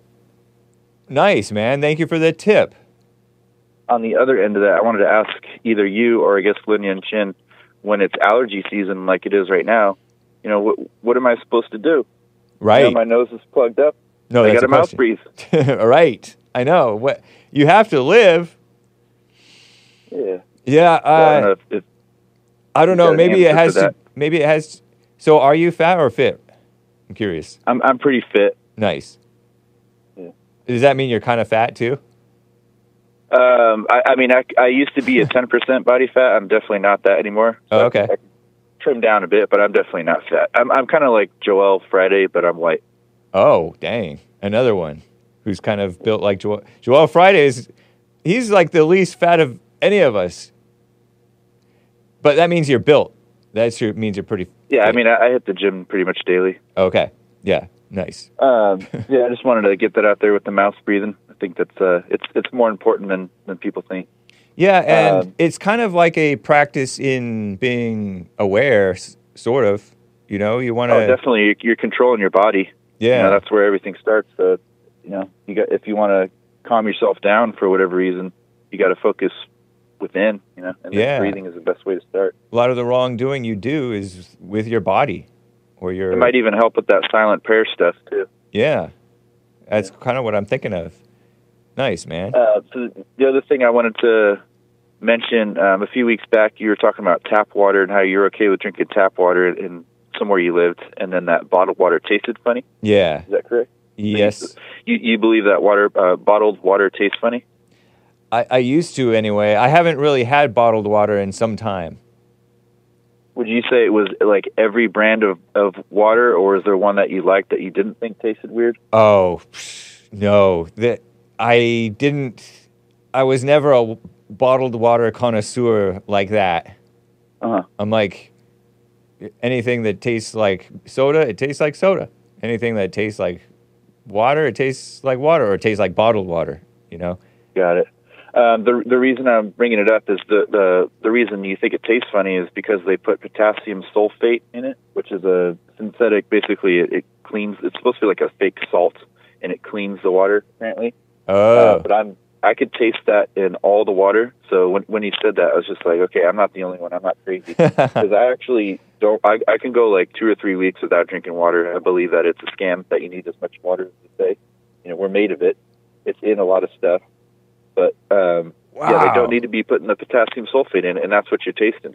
Nice, man. Thank you for the tip. On the other end of that, I wanted to ask either you or I guess Lin Yun Chin, when it's allergy season like it is right now, you know, what what am I supposed to do? Right. You know, my nose is plugged up. No, I that's got a to mouth question. breathe. Right. I know. What you have to live. Yeah. Yeah. So I don't Uh, know if, if I don't you know. got an Maybe it answer has for to. that. Maybe it has. So, are you fat or fit? I'm curious. I'm I'm pretty fit. Nice. Yeah. Does that mean you're kind of fat too? Um, I, I mean, I, I used to be a ten percent body fat. I'm definitely not that anymore. Oh, okay. I, I trimmed down a bit, but I'm definitely not fat. I'm I'm kind of like Joel Friday, but I'm white. Oh, dang. Another one who's kind of built like Joel. Joel Friday is, he's like the least fat of any of us. But that means you're built. That sure means you're pretty. Yeah, I fit. mean, I, I hit the gym pretty much daily. Okay. Yeah. Nice. Um, yeah, I just wanted to get that out there with the mouth breathing. I think that's uh, it's it's more important than, than people think. Yeah, and Um, it's kind of like a practice in being aware, s- sort of. You know, you want to. Oh, definitely, you're, you're controlling your body. Yeah. You know, that's where everything starts. So, you know, you got if you want to calm yourself down for whatever reason, you got to focus within. You know, and then Yeah. breathing is the best way to start. A lot of the wrongdoing you do is with your body, or your. It might even help with that silent prayer stuff too. Yeah, that's kind of what I'm thinking of. Nice, man. Uh, so the other thing I wanted to mention, um, a few weeks back, you were talking about tap water and how you're okay with drinking tap water in somewhere you lived, and then that bottled water tasted funny. Yeah. Is that correct? Yes. You, you believe that water, uh, bottled water tastes funny? I, I used to anyway. I haven't really had bottled water in some time. Would you say it was like every brand of, of water, or is there one that you liked that you didn't think tasted weird? Oh, no. That I didn't. I was never a bottled water connoisseur like that. Uh-huh. I'm like, anything that tastes like soda, it tastes like soda. Anything that tastes like water, it tastes like water, or it tastes like bottled water, you know? Got it. Um, the the reason I'm bringing it up is the, the, the reason you think it tastes funny is because they put potassium sulfate in it, which is a synthetic, basically it, it cleans, it's supposed to be like a fake salt, and it cleans the water, apparently. Oh. Uh, but I'm I could taste that in all the water. So when when he said that, I was just like, okay, I'm not the only one. I'm not crazy, because I actually don't. I I can go like two or three weeks without drinking water. I believe that it's a scam that you need as much water as they say. You know, we're made of it. It's in a lot of stuff, but um, yeah, Wow. they don't need to be putting the potassium sulfate in, and that's what you're tasting.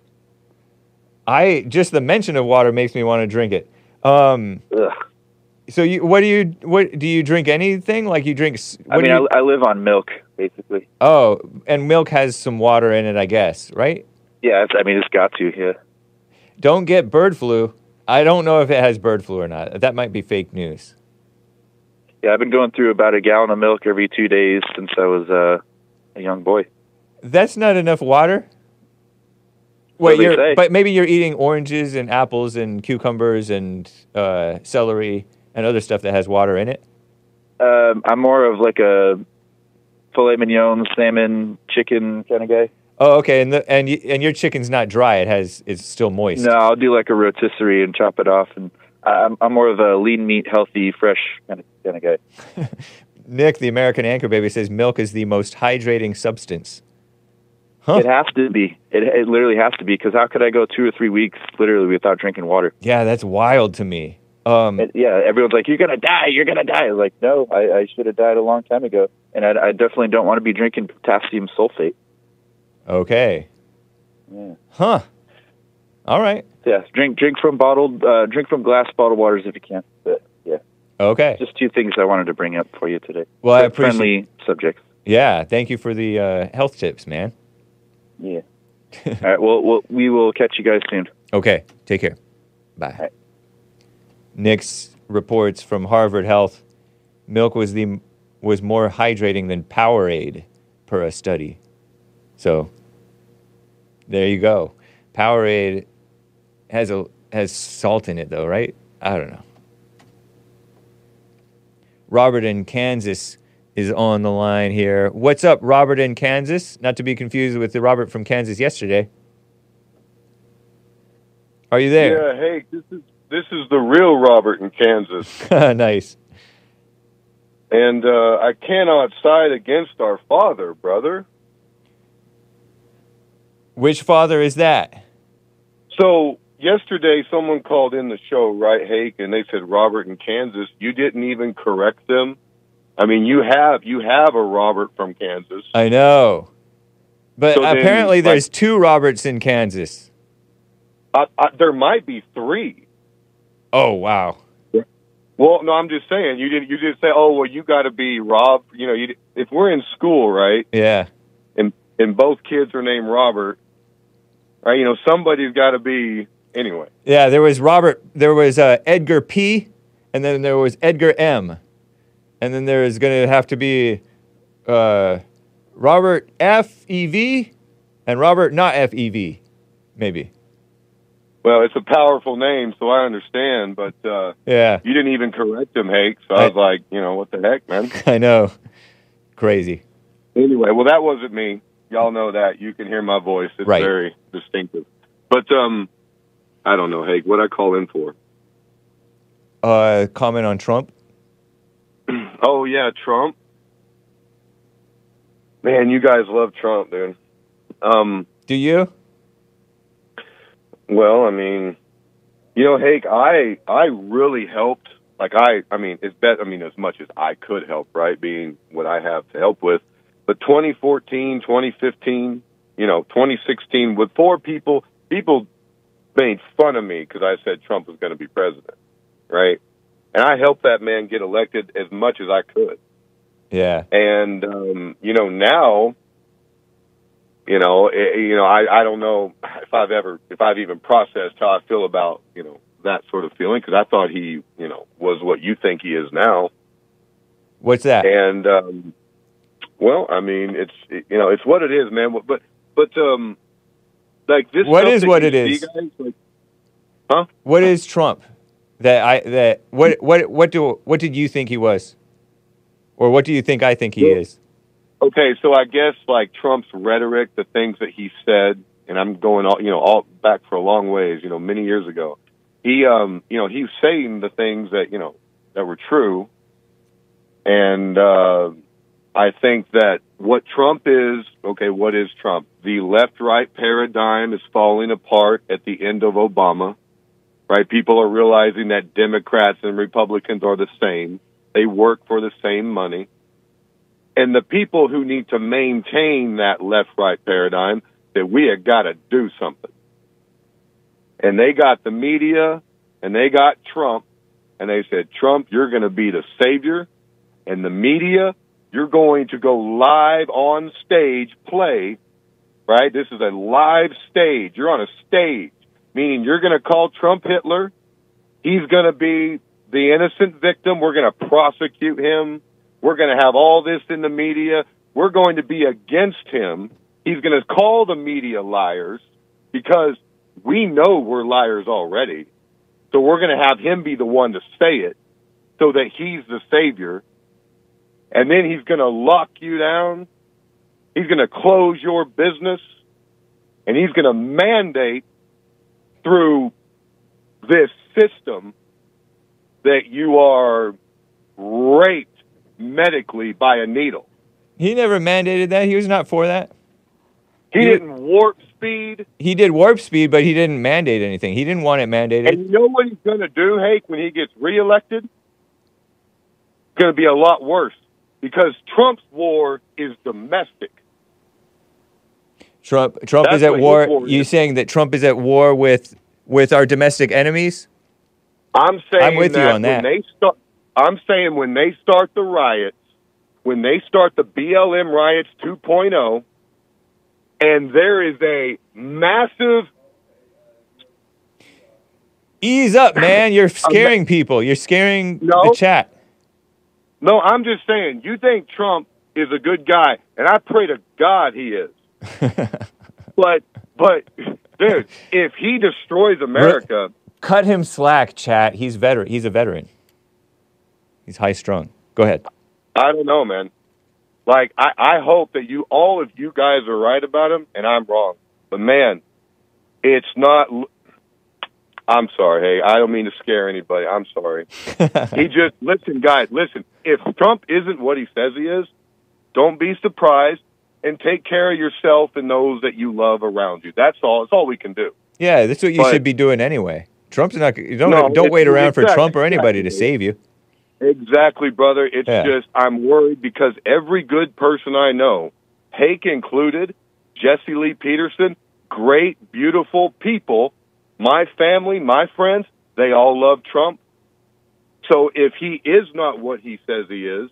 I just the mention of water makes me want to drink it. Um, Ugh. so you, what do you, what do you drink? Anything like you drink? s- I what mean, do you, I, I live on milk, basically. oh, and milk has some water in it, I guess, right? Yeah, it's, I mean, it's got to. Yeah. Don't get bird flu. I don't know if it has bird flu or not. That might be fake news. Yeah, I've been going through about a gallon of milk every two days since I was uh, a young boy. That's not enough water. What Wait, do they you're, say? but maybe you're eating oranges and apples and cucumbers and uh, celery and other stuff that has water in it. Um, I'm more of like a filet mignon, salmon, chicken kind of guy. Oh, okay. And the, and y- and your chicken's not dry. It has it's still moist. No, I'll do like a rotisserie and chop it off. And I'm, I'm more of a lean meat, healthy, fresh kind of kind of guy. Nick, the American anchor baby, says milk is the most hydrating substance. Huh. It has to be. It, it literally has to be, because how could I go two or three weeks literally without drinking water? Yeah, that's wild to me. Um, And, yeah, everyone's like, you're going to die, you're going to die. I was like, no, I, I should have died a long time ago. And I, I definitely don't want to be drinking potassium sulfate. okay. Yeah. Huh. All right. Yeah, drink drink from bottled, uh, drink from glass bottled waters if you can. But, yeah, Okay. just two things I wanted to bring up for you today. Well, I Friendly subjects. Yeah, thank you for the uh, health tips, man. Yeah. All right, well, well, we will catch you guys soon. Okay, take care. Bye. All right. Nick's reports from Harvard Health: milk was the was more hydrating than Powerade per a study. So there you go. Powerade has a has salt in it though, right? I don't know. Robert in Kansas is on the line here. What's up, Robert in Kansas? Not to be confused with the Robert from Kansas yesterday. Are you there? Yeah, hey, this is this is the real Robert in Kansas, Nice. and uh, I cannot side against our father, brother. Which father is that? So yesterday, someone called in the show, right, Hake, and they said Robert in Kansas. You didn't even correct them. I mean, you have you have a Robert from Kansas. I know. But So then, apparently like- there's two Roberts in Kansas. I, I, there might be three. Oh, wow. Well, no, I'm just saying you didn't. You didn't say, oh, well, you got to be Rob. You know, you, if we're in school, right, Yeah. and and both kids are named Robert, right? You know, somebody's got to be anyway. Yeah, there was Robert, there was uh, Edgar P, and then there was Edgar M. And then there is going to have to be uh, Robert F E V and Robert not F E V, maybe. Well, it's a powerful name, so I understand, but uh, Yeah, you didn't even correct him, Hake. So I I- was like, you know, what the heck, man? I know. Crazy. Anyway, well, that wasn't me. Y'all know that. You can hear my voice. It's Right. very distinctive. But um, I don't know, Hake. What I call in for? Uh, comment on Trump? Oh, yeah, Trump. Man, you guys love Trump, dude. Um, Do you? well, I mean, you know, Hake, I I really helped. Like, I, I mean, it's bet. I mean, as much as I could help, right, being what I have to help with. But twenty fourteen, twenty fifteen, you know, twenty sixteen, with four people, people made fun of me because I said Trump was going to be president, right? And I helped that man get elected as much as I could. Yeah. And, um, you know, now, you know, it, you know, I, I don't know if I've ever, if I've even processed how I feel about, you know, that sort of feeling, because I thought he, you know, was what you think he is now. What's that? And, um, well, I mean, it's, it, you know, it's what it is, man. But, but, um, like this. What stuff is that what you it is? see, guys, like, huh? What is Trump? That I that what what what do what did you think he was, or what do you think I think he Well, is? Okay, so I guess like Trump's rhetoric, the things that he said, and I'm going all, you know, all back for a long ways, you know, many years ago. He, um, you know, he was saying the things that, you know, that were true. And, uh, I think that what Trump is, okay, what is Trump? The left-right paradigm is falling apart at the end of Obama, right? People are realizing that Democrats and Republicans are the same. They work for the same money. And the people who need to maintain that left-right paradigm, that we have got to do something. And they got the media, and they got Trump, and they said, Trump, you're going to be the savior, and the media, you're going to go live on stage, play, right? This is a live stage. You're on a stage, meaning you're going to call Trump Hitler. He's going to be the innocent victim. We're going to prosecute him. We're going to have all this in the media. We're going to be against him. He's going to call the media liars because we know we're liars already. So we're going to have him be the one to say it so that he's the savior. And then he's going to lock you down. He's going to close your business. And he's going to mandate through this system that you are raped medically by a needle. He never mandated that. He was not for that. He, he didn't warp speed. He did warp speed, but he didn't mandate anything. He didn't want it mandated. And you know what he's going to do, Hake, when he gets reelected? It's going to be a lot worse because Trump's war is domestic. Trump Trump That's is at what war. his war You is. saying that Trump is at war with with our domestic enemies? I'm saying I'm with you that on that. When they start, I'm saying when they start the riots, when they start the B L M riots two point oh, and there is a massive... Ease up, man. You're scaring people. You're scaring No. the chat. No, I'm just saying, you think Trump is a good guy, and I pray to God he is. But, but, dude, if he destroys America... Cut him slack, chat. He's veteran. He's a veteran. He's high strung. Go ahead. I don't know, man. Like, I, I hope that you, all of you guys are right about him, and I'm wrong. But, man, it's not... I'm sorry, hey, I don't mean to scare anybody. I'm sorry. He just... Listen, guys, listen. If Trump isn't what he says he is, don't be surprised, and take care of yourself and those that you love around you. That's all. That's all we can do. Yeah, that's what you But- should be doing anyway. Trump's not... You don't, No, don't it's- wait around for exactly, Trump or anybody to exactly. save you. Exactly, brother. It's Yeah. just, I'm worried because every good person I know, Hake included, Jesse Lee Peterson, great, beautiful people, my family, my friends, they all love Trump. So if he is not what he says he is,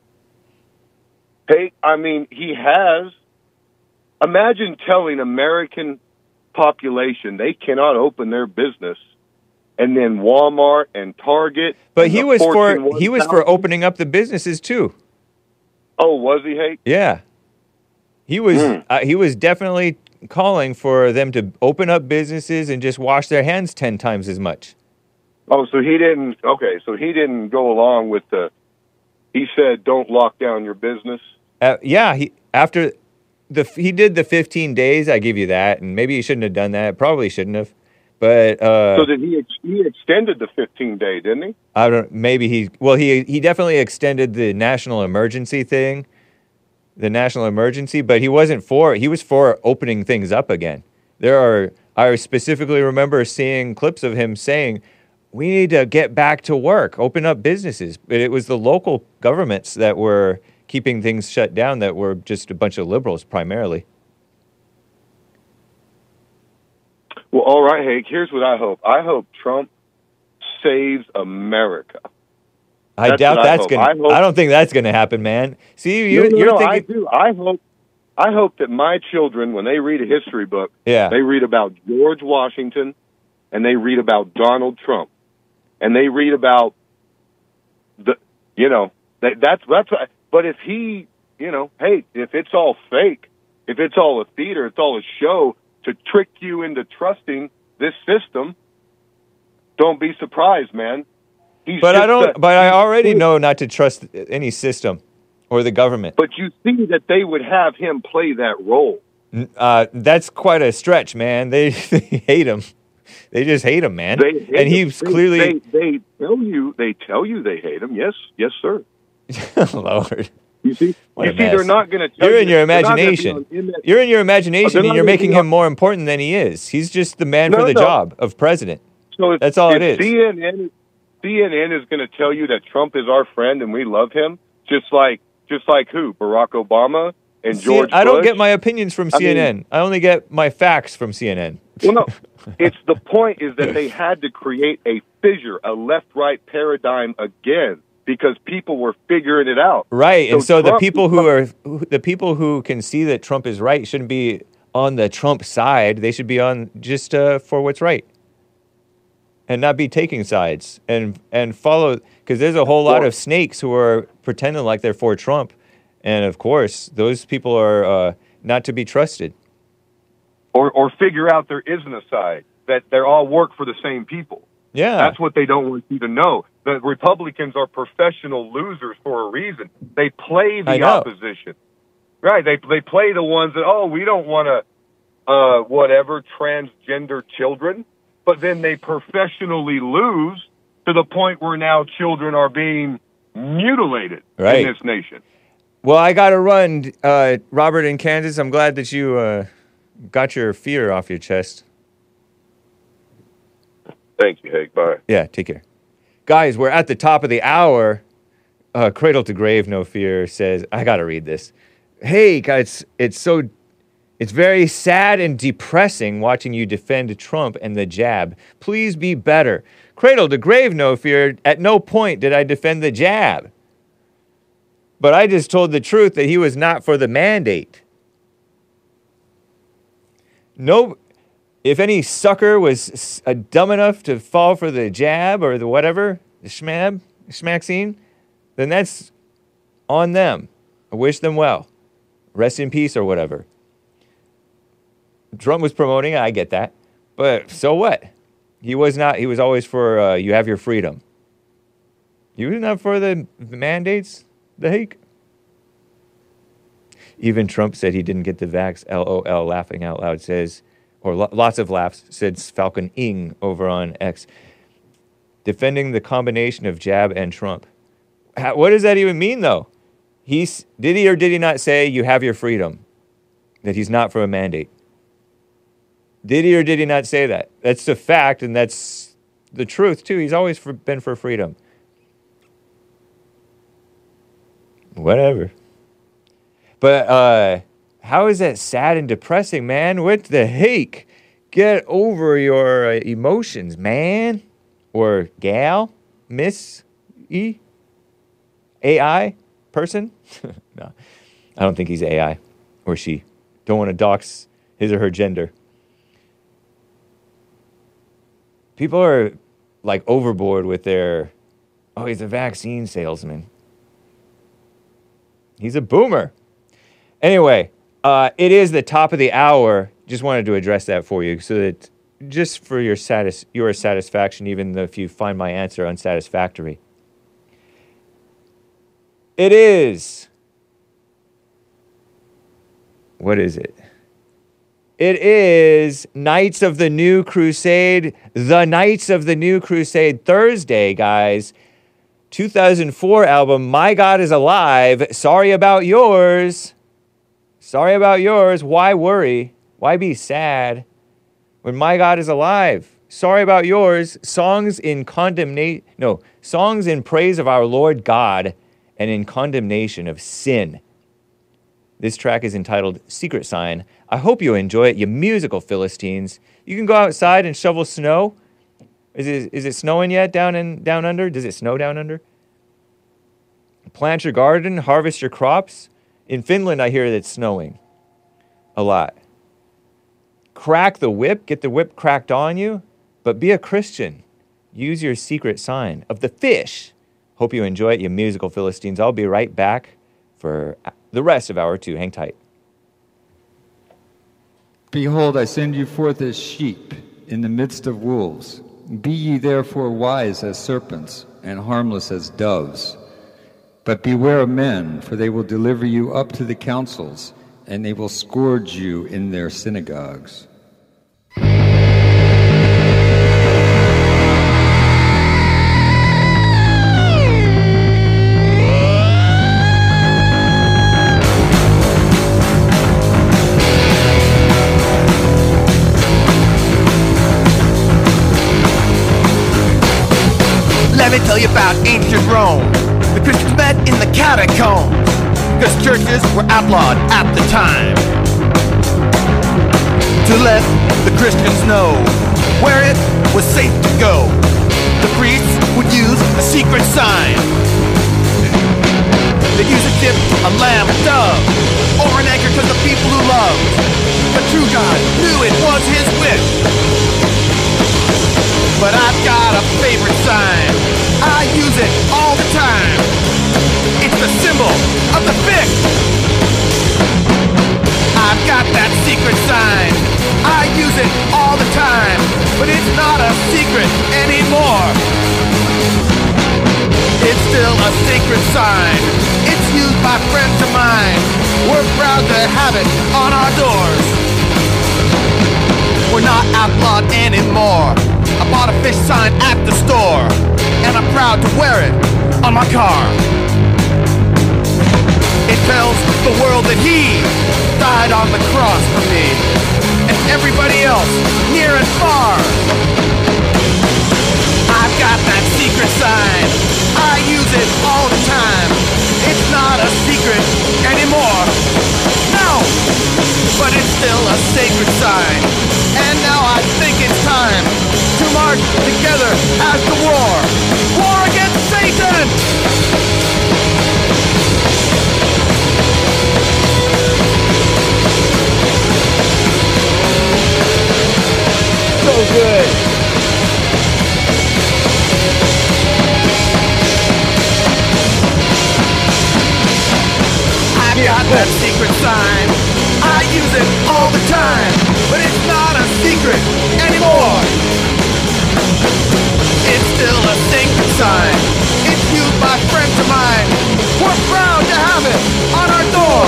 Hake, I mean, he has, imagine telling American population they cannot open their business, and then Walmart and Target. But and he the was for Fortune he was for one thousand opening up the businesses too. Oh, was he, Hake? Yeah, he was. Mm. Uh, he was definitely calling for them to open up businesses and just wash their hands ten times as much. Oh, so he didn't. Okay, so he didn't go along with the. He said, "Don't lock down your business." Uh, yeah, he after the he did the fifteen days. I give you that, and maybe he shouldn't have done that. Probably shouldn't have. But uh, So did he? Ex- he extended the fifteen day, didn't he? I don't. Maybe he. Well, he he definitely extended the national emergency thing, the national emergency. But he wasn't for. He was for opening things up again. There are. I specifically remember seeing clips of him saying, "We need to get back to work, open up businesses." But it was the local governments that were keeping things shut down. That were just a bunch of liberals primarily. Well, all right, Hake. Here's what I hope. I hope Trump saves America. I That's doubt what I that's hope. gonna. I I, hope- don't think that's gonna happen, man. See, you're, no, no, you're no, I thinking. do. I hope. I hope that my children, when they read a history book, Yeah. they read about George Washington, and they read about Donald Trump, and they read about the. You know, that, that's that's. what- But if he, you know, hey, if it's all fake, if it's all a theater, it's all a show to trick you into trusting this system, don't be surprised, man. He's But I just don't. a- But I already know not to trust any system or the government. But you see that they would have him play that role. Uh, that's quite a stretch, man. They, they hate him. They just hate him, man. They hate and him. he's They- clearly. they, they tell you they tell you they hate him. Yes, yes, sir. Lord, You see, What you a see, they're mess. not going to tell you're you. in your they're not gonna be imagination. on- in that- You're in your imagination, They're and not you're gonna making be him on- more important than he is. He's just the man No, for the no. job of president. So if, That's all if it is. C N N, C N N is going to tell you that Trump is our friend and we love him, just like just like who? Barack Obama and See, George I don't Bush? get my opinions from I C N N. I, only get my facts from C N N. Well, no. It's the point is that they had to create a fissure, a left-right paradigm again, because people were figuring it out. Right, and So so the Trump- people who are who- the people who can see that Trump is right shouldn't be on the Trump side. They should be on just uh, for what's right, and not be taking sides and and follow. Because there's a whole lot Well- of snakes who are pretending like they're for Trump, and of course those people are uh, not to be trusted. Or, or figure out there isn't a side, that they all work for the same people. Yeah, That's what they don't want you to know. The Republicans are professional losers for a reason. They play I the know. opposition. Right. They they play the ones that, oh, we don't want to, uh, whatever, transgender children. But then they professionally lose to the point where now children are being mutilated Right. in this nation. Well, I got to run, uh, Robert in Kansas. I'm glad that you uh, got your fear off your chest. Thank you, Hank. Bye. Yeah, take care. Guys, we're at the top of the hour. Uh, Cradle to Grave, No Fear says, I got to read this. Hey, guys, it's so, it's very sad and depressing watching you defend Trump and the jab. Please be better. Cradle to Grave, No Fear, at no point did I defend the jab. But I just told the truth that he was not for the mandate. No, if any sucker was uh, dumb enough to fall for the jab or the whatever, the schmab, schmaxine, then that's on them. I wish them well. Rest in peace or whatever. Trump was promoting it, I get that. But so what? He was not, he was always for uh, you have your freedom. He was not for the, the mandates, the hake. Even Trump said he didn't get the vax, LOL, laughing out loud, says, or lo- lots of laughs, said Falcon Ing over on X. Defending the combination of jab and Trump. How, what does that even mean, though? He's, did he or did he not say you have your freedom? That he's not for a mandate? Did he or did he not say that? That's the fact, and that's the truth, too. He's always for, been for freedom. Whatever. But uh, how is that sad and depressing, man? What the heck? Get over your uh, emotions, man. Or gal, miss, E, A I person. No, I don't think he's A I or she. Don't want to dox his or her gender. People are like overboard with their, oh, he's a vaccine salesman. He's a boomer. Anyway, uh, it is the top of the hour. Just wanted to address that for you so that just for your satis- your satisfaction, even if you find my answer unsatisfactory. It is. What is it? It is Knights of the New Crusade, the Knights of the New Crusade Thursday, guys. two thousand four album, My God is Alive. Sorry about yours. Sorry about yours. Why worry? Why be sad when My God is alive? Sorry about yours. Songs in condemnation, no, songs in praise of our Lord God and in condemnation of sin. This track is entitled Secret Sign. I hope you enjoy it, you musical Philistines. You can go outside and shovel snow. Is it, is it snowing yet down in down under? Does it snow down under? Plant your garden, harvest your crops. In Finland, I hear that it's snowing a lot. Crack the whip, get the whip cracked on you, but be a Christian. Use your secret sign of the fish. Hope you enjoy it, you musical Philistines. I'll be right back for the rest of hour two. Hang tight. Behold, I send you forth as sheep in the midst of wolves. Be ye therefore wise as serpents, and harmless as doves. But beware of men, for they will deliver you up to the councils, and they will scourge you in their synagogues. Let me tell you about ancient Rome. The Christians met in the catacombs, because churches were outlawed at the time. To let the Christians know where it was safe to go, the priests would use a secret sign. They'd use a tip, a lamb, a dove, or an anchor to the people who loved. The true God knew it was his wish. But I've got a favorite sign. I use it all the time. It's the symbol of the fish. I've got that secret sign. I use it all the time. But it's not a secret anymore. It's still a sacred sign. It's used by friends of mine. We're proud to have it on our doors. We're not outlawed anymore. I bought a fish sign at the store, and I'm proud to wear it on my car. It tells the world that he died on the cross for me. everybody else, near and far. I've got that secret sign, I use it all the time. It's not a secret anymore, no, but it's still a sacred sign. And now I think it's time to march together as the war, war against Satan! So good. I've got that secret sign, I use it all the time, but it's not a secret anymore. It's still a sacred sign, it's used by friends of mine. We're proud to have it on our door.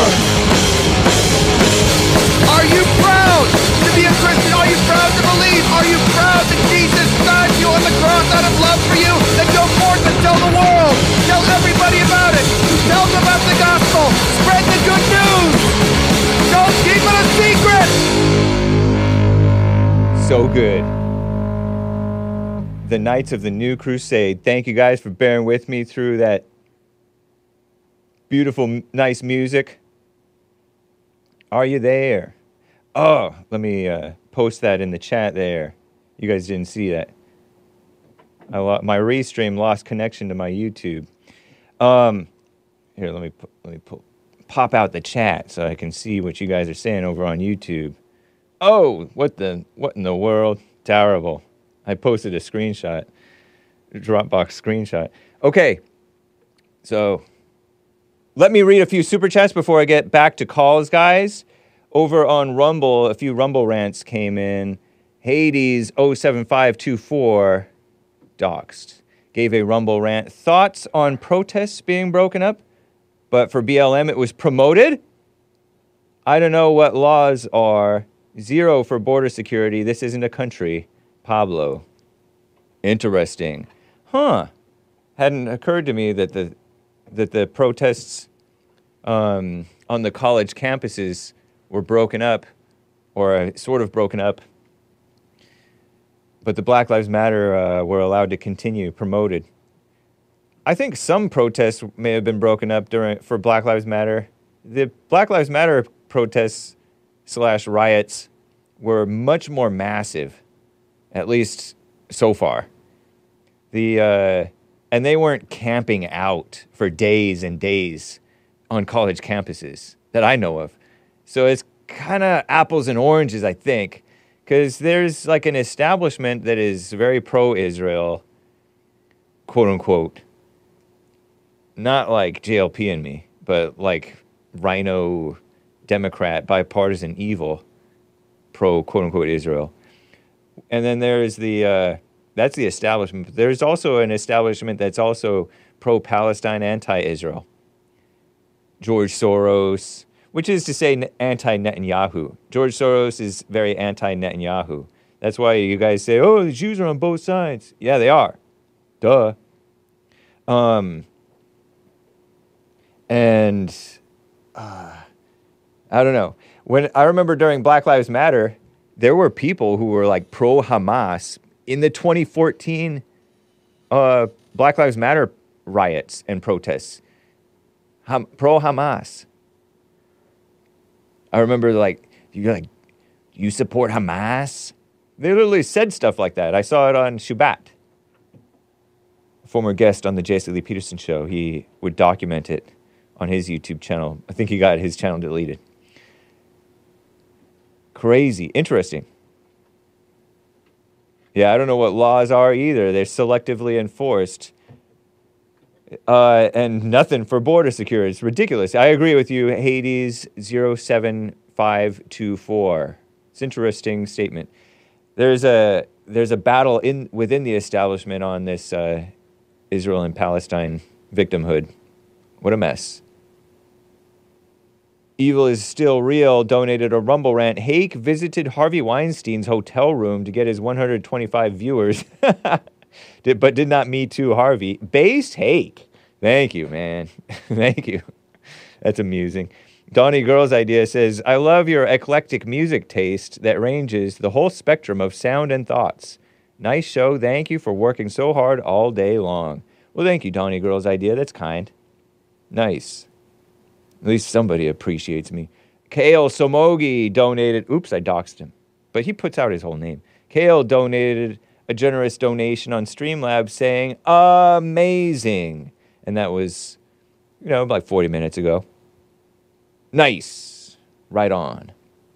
Are you proud to be a Christian? Are you proud to believe? Are you proud that Jesus died for you on the cross out of love for you? Then go forth and tell the world. Tell everybody about it. Tell them about the gospel. Spread the good news. Don't keep it a secret. So good. The Knights of the New Crusade. Thank you guys for bearing with me through that beautiful, m- nice music. Are you there? Oh, let me uh, post that in the chat there. You guys didn't see that. I lo- my restream lost connection to my YouTube. Um, here, let me pu- let me pu- pop out the chat so I can see what you guys are saying over on YouTube. Oh, what the what in the world? Terrible. I posted a screenshot, a Dropbox screenshot. Okay, so let me read a few super chats before I get back to calls, guys. Over on Rumble, a few Rumble rants came in. Hades oh seven five two four doxed. Gave a Rumble rant. Thoughts on protests being broken up, but for B L M it was promoted? I don't know what laws are. Zero for border security. This isn't a country. Pablo. Interesting. Huh. Hadn't occurred to me that the that the protests um, on the college campuses were broken up, or uh, sort of broken up, but the Black Lives Matter uh, were allowed to continue, promoted. I think some protests may have been broken up during for Black Lives Matter. The Black Lives Matter protests slash riots were much more massive, at least so far. The uh, and they weren't camping out for days and days on college campuses that I know of. So it's kind of apples and oranges, I think, because there's like an establishment that is very pro-Israel, quote unquote. Not like J L P and me, but like Rhino Democrat, bipartisan evil, pro quote unquote Israel. And then there's the, uh, that's the establishment. There's also an establishment that's also pro-Palestine, anti-Israel. George Soros, which is to say anti-Netanyahu. George Soros is very anti-Netanyahu. That's why you guys say, oh, the Jews are on both sides. Yeah, they are. Duh. Um, and uh, I don't know. When I remember during Black Lives Matter, there were people who were like pro-Hamas in the twenty fourteen uh, Black Lives Matter riots and protests. Ham- pro-Hamas. I remember like, you like, you support Hamas? They literally said stuff like that. I saw it on Shubat. A former guest on the J C Lee Peterson show. He would document it on his YouTube channel. I think he got his channel deleted. Crazy. Interesting. Yeah, I don't know what laws are either. They're selectively enforced. Uh, and nothing for border security. It's ridiculous. I agree with you, Hades oh seven five two four. It's an interesting statement. There's a there's a battle in within the establishment on this uh, Israel and Palestine victimhood. What a mess. Evil is still real. Donated a Rumble rant. Hake visited Harvey Weinstein's hotel room to get his one hundred twenty-five viewers, did, but did not Me Too Harvey. Based Hake. Thank you, man. Thank you. That's amusing. Donnie Girl's Idea says, I love your eclectic music taste that ranges the whole spectrum of sound and thoughts. Nice show. Thank you for working so hard all day long. Well, thank you, Donnie Girl's Idea. That's kind. Nice. At least somebody appreciates me. Kale Somogi donated. Oops, I doxed him. But he puts out his whole name. Kale donated a generous donation on Streamlabs saying, amazing. And that was, you know, like forty minutes ago. Nice. Right on.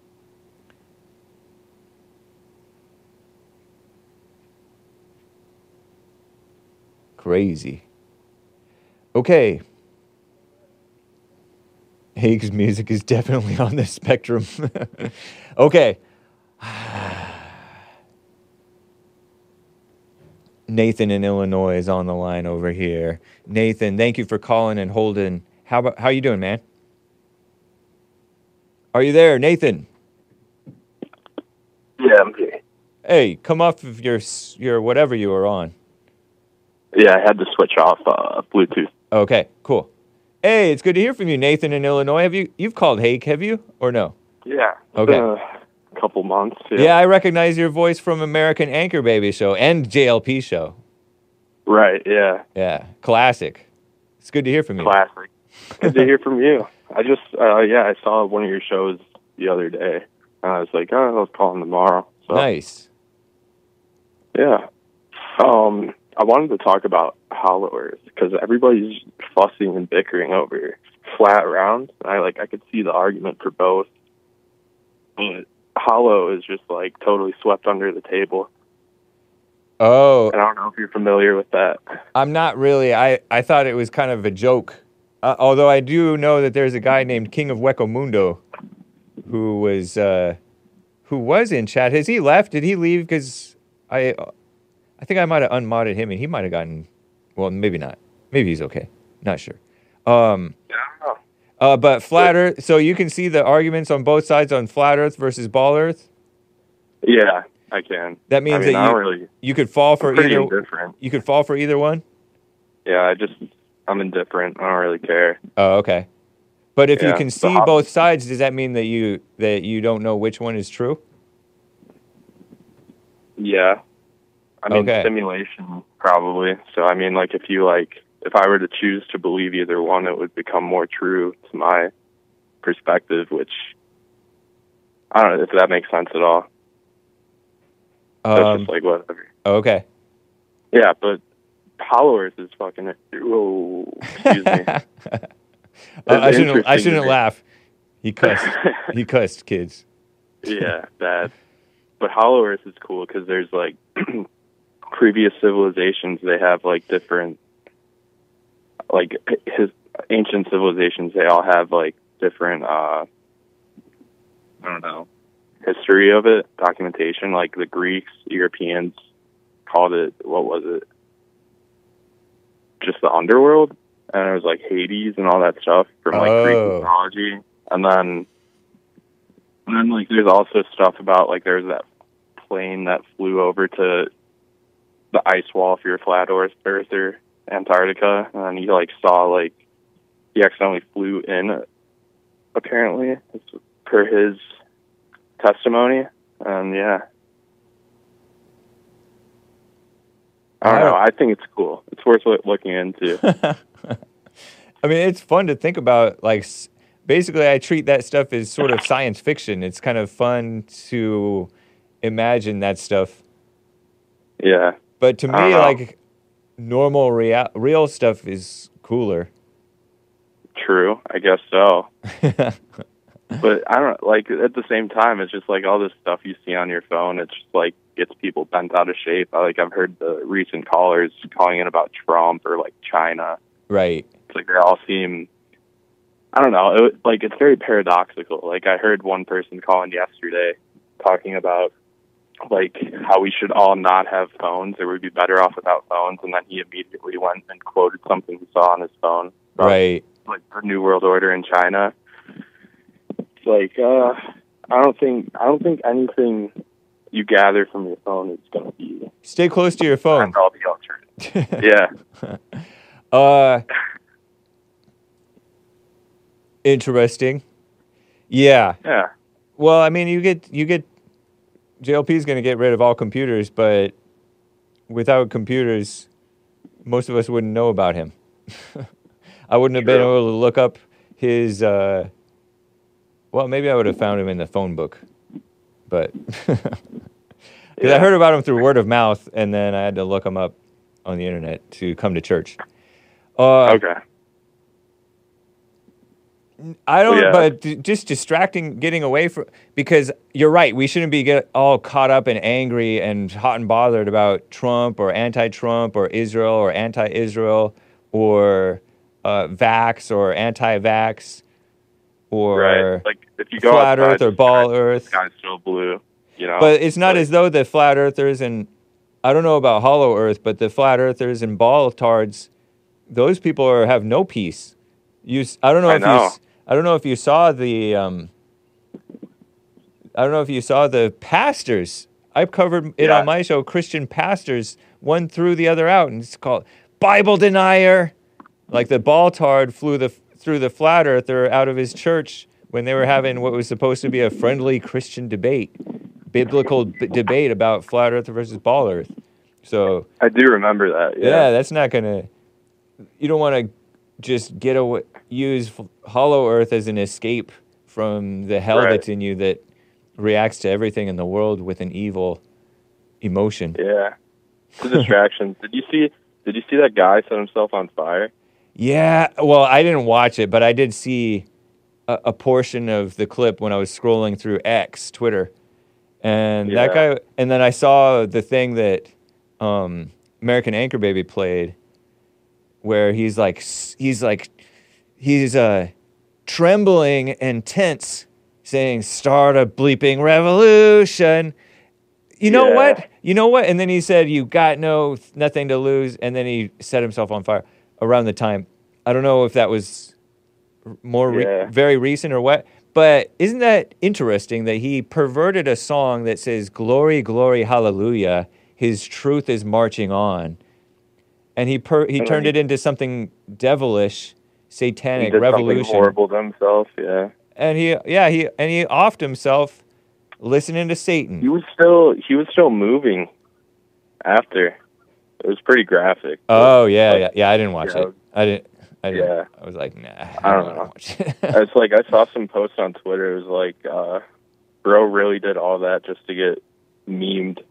Crazy. Okay. Haig's music is definitely on the spectrum. Okay. Nathan in Illinois is on the line over here. Nathan, thank you for calling and holding. How about how you doing, man? Are you there, Nathan? Yeah, I'm here. Hey, come off of your your whatever you were on. Yeah, I had to switch off uh, Bluetooth. Okay, cool. Hey, it's good to hear from you, Nathan in Illinois. Have you you've called Haig, have you, or no? Yeah. Okay. Uh, a couple months. Yeah. Yeah, I recognize your voice from American Anchor Baby Show and J L P Show. Right. Yeah. Yeah, classic. It's good to hear from you. Classic. Good to hear from you. I just, uh, yeah, I saw one of your shows the other day, and I was like, oh, I'll call him tomorrow. So, Nice. Yeah. Um, I wanted to talk about Hollow Earth because everybody's fussing and bickering over flat round. I like, I could see the argument for both, but Hollow is just like totally swept under the table. Oh, And I don't know if you're familiar with that. I'm not really. I, I thought it was kind of a joke. Uh, although I do know that there's a guy named King of Weko Mundo who was uh, who was in chat. Has he left? Did he leave? Because I I think I might have unmodded him and he might have gotten. Well, maybe not. Maybe he's okay. Not sure. Um, I don't know. uh, but Flat Earth. So you can see the arguments on both sides on Flat Earth versus Ball Earth. Yeah, I can. That means I mean, that I you don't really, you could fall for I'm pretty either. indifferent. You could fall for either one. Yeah, I just, I'm indifferent. I don't really care. Oh, okay. But if you Yeah, can the see hot- both sides, does that mean that you that you don't know which one is true? Yeah. I mean, Okay. simulation, probably. So, I mean, like, if you, like, if I were to choose to believe either one, it would become more true to my perspective, which, I don't know if that makes sense at all. That's Um, just, like, whatever. okay. Yeah, but Hollow Earth is fucking, whoa, excuse me. Uh, I shouldn't. I interesting to shouldn't me. laugh. He cussed. he cussed kids. Yeah, bad. But Hollow Earth is cool because there's, like, previous civilizations, they have, like, different, like, his ancient civilizations, they all have, like, different, uh, I don't know, history of it, documentation. Like, the Greeks, Europeans called it, what was it? Just the underworld? And it was, like, Hades and all that stuff from, like, Greek Oh. mythology. And then, and then, like, there's also stuff about, like, there's that plane that flew over to the ice wall if you're a flat earth- earther, Antarctica, and he, like, saw, like, he accidentally flew in, apparently, per his testimony, and, yeah. I don't know, I think it's cool. It's worth loo- looking into. I mean, it's fun to think about. Like, s- basically, I treat that stuff as sort of science fiction. It's kind of fun to imagine that stuff. Yeah. But to I don't me, know. like, normal real real stuff is cooler. True, I guess so. But I don't like at the same time. It's just like all this stuff you see on your phone. It's just like gets people bent out of shape. I, like I've heard the recent callers calling it about Trump or like China. Right. It's like they all seem. I don't know. It, like it's very paradoxical. Like I heard one person calling yesterday talking about like how we should all not have phones or we'd be better off without phones, and then he immediately went and quoted something he saw on his phone. about, Right. Like the New World Order in China. It's like uh, I don't think I don't think anything you gather from your phone is going to be. Stay close to your phone. That's all the alternative. Yeah. Uh, interesting. Yeah. Yeah. Well, I mean, you get you get J L P is going to get rid of all computers, but without computers, most of us wouldn't know about him. I wouldn't have been True. able to look up his. Uh, well, maybe I would have found him in the phone book, but because Yeah. I heard about him through word of mouth, and then I had to look him up on the internet to come to church. Uh, Okay. I don't, Well, yeah. but d- just distracting, getting away from, because you're right, we shouldn't be get all caught up and angry and hot and bothered about Trump or anti-Trump or Israel or anti-Israel or uh, vax or anti-vax or Right. Like if you go flat outside, Earth or the ball sky- Earth. the sky's still blue. You know. But it's not Like, as though the flat earthers and, I don't know about hollow earth, but the flat earthers and ball tards, those people are, have no peace. You, s- I don't know I if you, know. s- I don't know if you saw the, um, I don't know if you saw the pastors. I've covered it Yeah. on my show. Christian pastors, one threw the other out, and it's called Bible denier. Like the ball tard flew the threw the flat earther out of his church when they were having what was supposed to be a friendly Christian debate, biblical b- debate about flat earth versus ball earth. So I do remember that. yeah, Yeah. that's not gonna. You don't want to just get away. Use f- hollow earth as an escape from the hell Right. that's in you that reacts to everything in the world with an evil emotion. Yeah. It's a distraction. Did you see? Did you see that guy set himself on fire? Yeah, well, I didn't watch it, but I did see a, a portion of the clip when I was scrolling through X, Twitter, and that Yeah. guy. And then I saw the thing that um, American Anchor Baby played, where he's like, s- he's like, he's uh, trembling and tense, saying, "Start a bleeping revolution." You know Yeah. what? You know what? And then he said, "You got no nothing to lose," and then he set himself on fire around the time. I don't know if that was r- more re- Yeah. very recent or what, but isn't that interesting that he perverted a song that says "Glory, glory, hallelujah, His truth is marching on," and he per- he And then turned he- it into something devilish, He satanic did something revolution, horrible to himself. Yeah. and he yeah he and he offed himself listening to Satan. He was still he was still moving after. It was pretty graphic. Oh yeah, Like, yeah, yeah. I didn't watch yeah. it. I didn't. I didn't. Yeah. I was like, nah. I don't wanna know. watch it. It's like I saw some posts on Twitter. It was like, uh, bro really did all that just to get memed.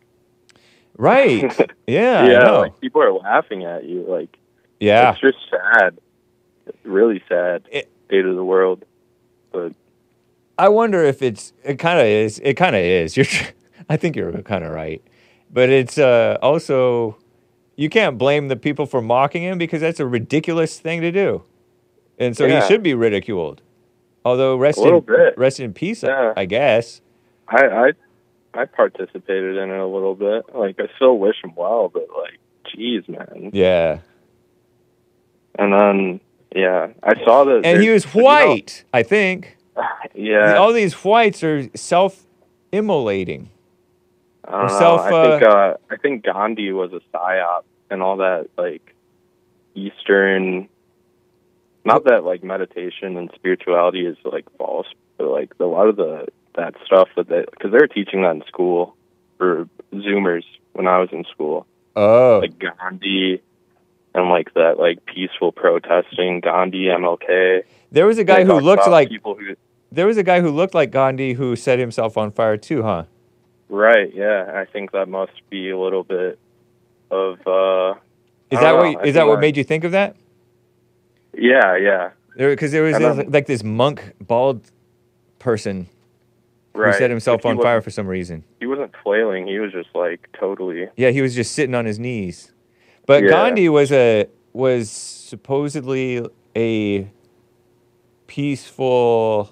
Right. Yeah. I yeah, know. like people are laughing at you. Like Yeah. it's just sad. It's really sad. It- State of the world. But I wonder if it's. It kind of is. It kind of is. You're. tr- I think you're kind of right, but it's uh, also. You can't blame the people for mocking him because that's a ridiculous thing to do, and so Yeah. he should be ridiculed. Although rest A little in bit. rest in peace, Yeah. I guess. I, I I participated in it a little bit. Like I still wish him well, but like, geez, man. Yeah. And then yeah, I saw that. And he there's- was you know- white. I think. yeah. All these whites are self-immolating. I don't know. self, I think uh, I think Gandhi was a psyop and all that like Eastern. Not that like meditation and spirituality is like false, but like a lot of the that stuff that they because they were teaching that in school for Zoomers when I was in school, Oh. like Gandhi and like that like peaceful protesting, Gandhi, M L K. There was a guy They who talked looked about like people who. there was a guy who looked like Gandhi who set himself on fire too, huh? Right, yeah. I think that must be a little bit of uh Is I that don't what know. is I think that what that- made you think of that? Yeah, yeah. There because there was And this, then- like this monk bald person Right. who set himself But he on fire wasn't- for some reason. He wasn't flailing, he was just like totally Yeah, he was just sitting on his knees. But Yeah. Gandhi was a was supposedly a peaceful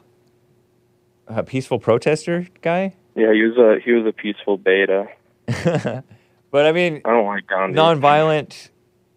a peaceful protester guy. Yeah, he was a he was a peaceful beta. But I mean, I don't like Gandhi. non-violent,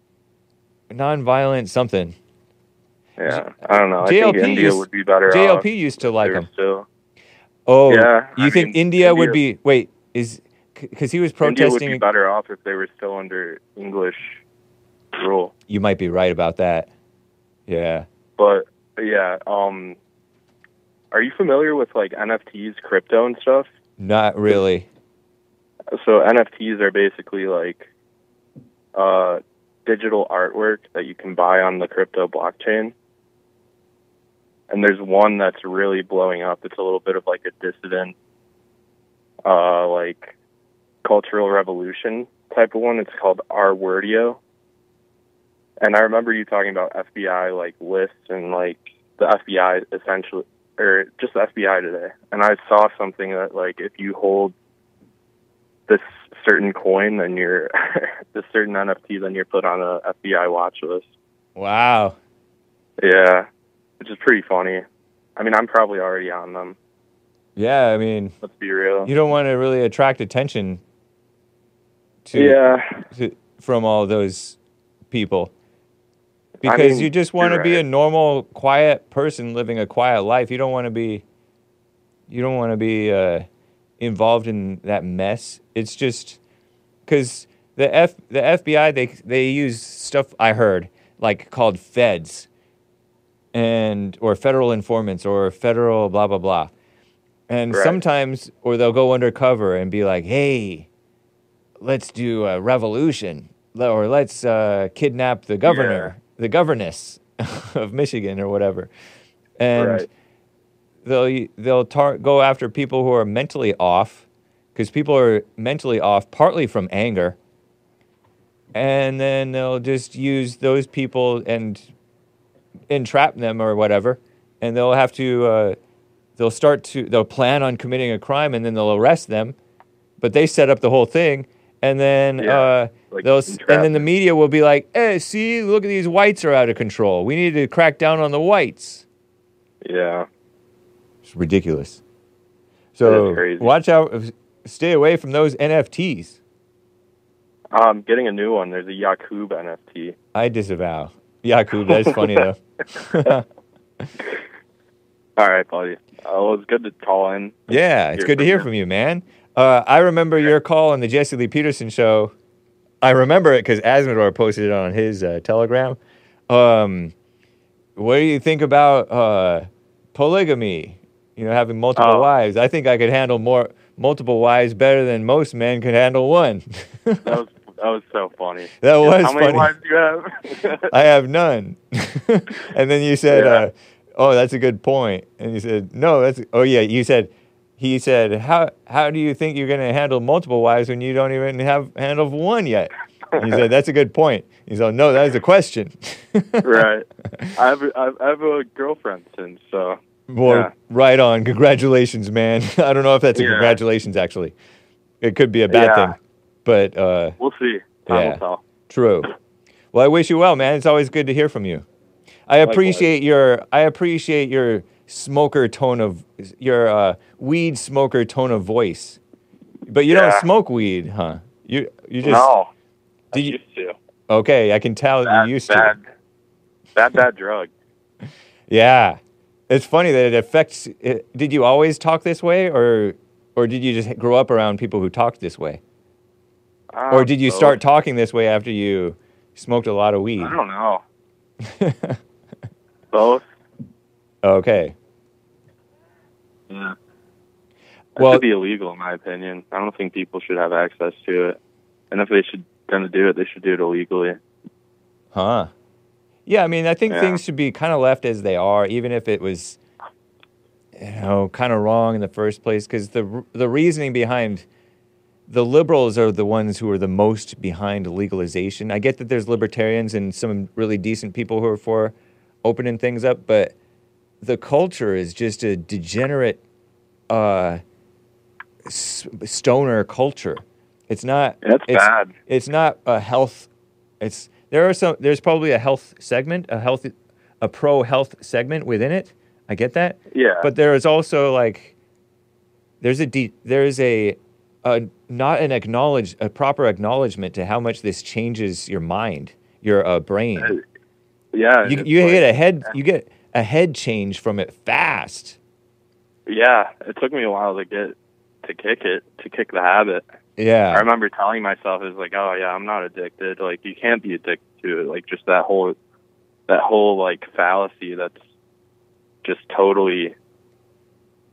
non-violent something. Yeah. I don't know. I J L P think India used- would be better J L off. P used to if like they were him. Still. Oh, Yeah, you I think mean, India, would India- be wait is because he was India would protesting? be better off if they were still under English rule. You might be right about that. Yeah. But yeah, um are you familiar with like N F Ts, crypto and stuff? Not really. So N F Ts are basically like uh, digital artwork that you can buy on the crypto blockchain. And there's one that's really blowing up. It's a little bit of like a dissident, uh, like cultural revolution type of one. It's called Rwordio. And I remember you talking about F B I like lists and like the F B I essentially, or just the F B I today. And I saw something that like if you hold this certain coin, then you're this certain N F T, then you're put on a F B I watch list. Wow. Yeah, which is pretty funny. I mean, I'm probably already on them. Yeah, I mean, Let's be real. you don't want to really attract attention to, Yeah. to from all those people. Because I mean, you just want to you're be a right. normal, quiet person living a quiet life. You don't want to be, you don't want to be uh, involved in that mess. It's just because the F the F B I they they use stuff I heard like called feds, and or federal informants or federal blah blah blah, and Right. sometimes or they'll go undercover and be like, hey, let's do a revolution or let's uh, kidnap the governor. The governess of Michigan or whatever, and Right. they'll they'll tar- go after people who are mentally off, because people are mentally off partly from anger, and then they'll just use those people and entrap them or whatever, and they'll have to uh, they'll start to they'll plan on committing a crime and then they'll arrest them, but they set up the whole thing. And then, Yeah, uh, like they'll, s- and then the entrapment. media will be like, "Hey, see, look at these whites are out of control. We need to crack down on the whites." Yeah. It's ridiculous. That So is crazy. watch out, stay away from those N F Ts. Um, getting a new one. There's a Yakub N F T. I disavow. Yakub, that's funny though. All right, buddy. Uh, well, it's good to call in. Yeah, it's Hear good to from hear you. from you, man. Uh, I remember your call on the Jesse Lee Peterson show. I remember it because Asmodor posted it on his uh, Telegram. Um, what do you think about uh, polygamy? You know, having multiple Oh. wives. I think I could handle more multiple wives better than most men could handle one. That was that was so funny. That was How many funny. wives do you have? I have none. And then you said, Yeah. uh, "Oh, that's a good point." And you said, "No, that's." Oh yeah, you said. He said, "How how do you think you're going to handle multiple wives when you don't even have handled one yet?" And he said, "That's a good point." He said, "No, that is a question." Right. I have a, I have a girlfriend since, so Well, Yeah. right on. Congratulations, man. I don't know if that's a Yeah. congratulations. Actually, it could be a bad Yeah. thing, but uh, we'll see. Time Yeah. will tell. true. Well, I wish you well, man. It's always good to hear from you. I appreciate your I appreciate your smoker tone of your uh, weed smoker tone of voice. But you don't Yeah. smoke weed, huh? You you just no. I Did you- used to. okay? I can tell Bad, you used bad, to. bad, bad drug. Yeah, it's funny that it affects. It, did you always talk this way, or or did you just grow up around people who talked this way, Um, or did you both. start talking this way after you smoked a lot of weed? I don't know. Both. Okay. Yeah. That Well- should be illegal, in my opinion. I don't think people should have access to it. And if they should gonna do it, they should do it illegally. Huh. Yeah, I mean, I think Yeah. things should be kind of left as they are, even if it was, you know, kind of wrong in the first place. Because the the reasoning behind the liberals are the ones who are the most behind legalization. I get that there's libertarians and some really decent people who are for opening things up, but the culture is just a degenerate uh, s- stoner culture. It's not. That's it's, bad. It's not a health. It's there are some. There's probably a health segment, a health, a pro health segment within it. I get that. Yeah. But there is also like, there's a de- there's a, a not an acknowledge a proper acknowledgement to how much this changes your mind, your uh, brain. yeah. You it's you like- get a head you get a head change from it fast. Yeah. It took me a while to get to kick it, to kick the habit. Yeah. I remember telling myself, it was like, oh yeah, I'm not addicted. Like, you can't be addicted to it. Like, just that whole, that whole like fallacy that's just totally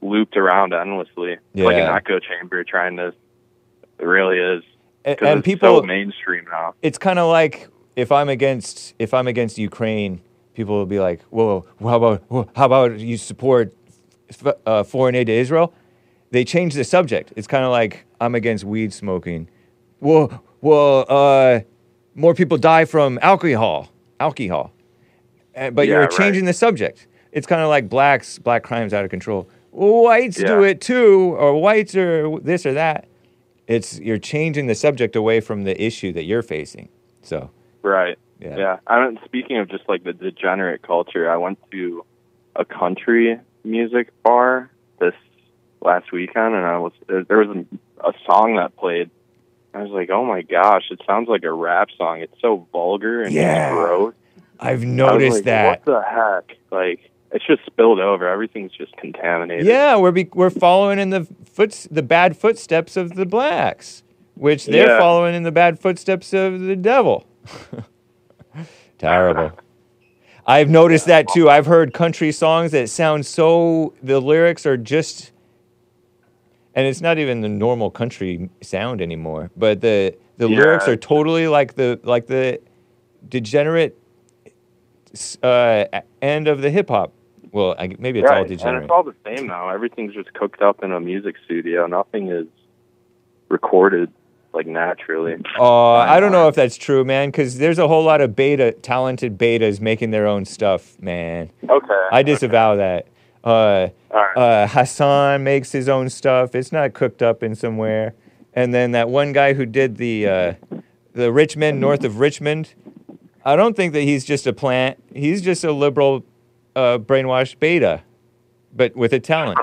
looped around endlessly. It's like an Yeah. echo chamber trying to. It really is. A- 'Cause and it's people, so mainstream now. it's kind of like if I'm against if I'm against Ukraine, people will be like, "Whoa, how about whoa, how about you support f- uh, foreign aid to Israel?" They change the subject. It's kind of like I'm against weed smoking. Well, well, uh, more people die from alcohol, alcohol, Uh, but Yeah, you're right. changing the subject. It's kind of like blacks, black crimes out of control. Whites do Yeah. it too, or whites are this or that. It's you're changing the subject away from the issue that you're facing. So Right. yeah, Yeah. I mean, speaking of just like the degenerate culture, I went to a country music bar this last weekend, and I was there was a, a song that played. I was like, oh my gosh, it sounds like a rap song. It's so vulgar and Yeah. gross. I've I was noticed like, that. What the heck? Like, it's just spilled over. Everything's just contaminated. Yeah, we're be- we're following in the foot the bad footsteps of the blacks, which they're Yeah. following in the bad footsteps of the devil. Terrible. I've noticed that too. I've heard country songs that sound so the lyrics are just and it's not even the normal country sound anymore, but the the Yeah. lyrics are totally like the like the degenerate uh, end of the hip hop. Well, I, maybe it's right. all And degenerate. it's all the same now. Everything's just cooked up in a music studio. Nothing is recorded like naturally. Uh, I don't know if that's true, man, because there's a whole lot of beta, talented betas making their own stuff, man. Okay. I disavow that. Uh, All right. uh, Hassan makes his own stuff. It's not cooked up in somewhere. And then that one guy who did the uh, the Richmond, north of Richmond, I don't think that he's just a plant. He's just a liberal, uh, brainwashed beta, but with a talent.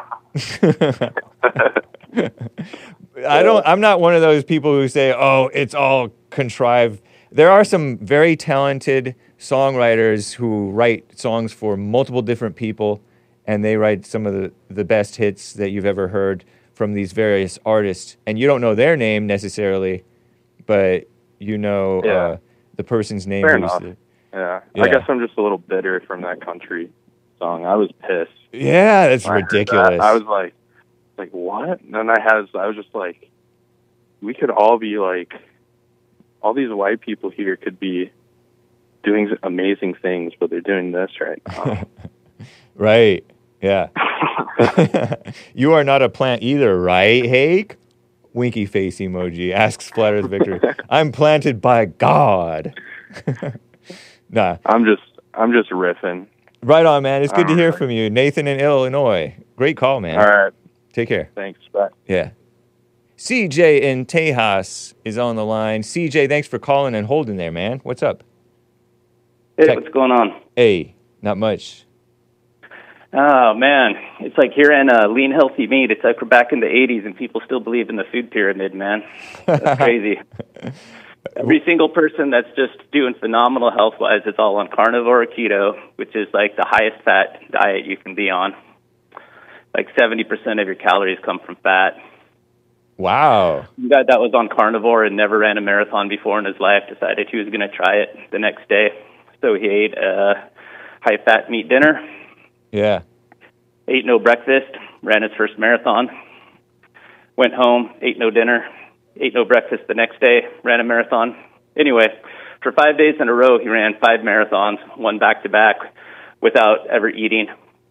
I don't. I'm not one of those people who say, "Oh, it's all contrived." There are some very talented songwriters who write songs for multiple different people, and they write some of the, the best hits that you've ever heard from these various artists. And you don't know their name necessarily, but you know Yeah. uh, the person's name. Fair who's enough. the- Yeah. Yeah. I guess I'm just a little bitter from that country song. I was pissed. yeah, that's when I heard that. ridiculous. I was like, like what? And then I had, I was just like, we could all be like, all these white people here could be doing amazing things, but they're doing this right now. Right. Yeah. You are not a plant either, right, Hake? Winky face emoji. Asks Flatters Victor. I'm planted by God. Nah. I'm just, I'm just riffing. Right on, man. It's good to All hear right. from you. Nathan in Illinois. Great call, man. All right. Take care. Thanks. Bye. Yeah. C J in Tejas is on the line. C J, thanks for calling and holding there, man. What's up? Hey, Check. what's going on? Hey, not much. Oh man, it's like hearing uh, lean healthy meat. It's like we're back in the eighties and people still believe in the food pyramid, man. That's crazy. Every single person that's just doing phenomenal health wise is all on carnivore or keto, which is like the highest fat diet you can be on. Like seventy percent of your calories come from fat. Wow. The guy that was on carnivore and never ran a marathon before in his life decided he was going to try it the next day. So he ate a high fat meat dinner. Yeah. Ate no breakfast, ran his first marathon, went home, ate no dinner, ate no breakfast the next day, ran a marathon. Anyway, for five days in a row, he ran five marathons, one back-to-back, without ever eating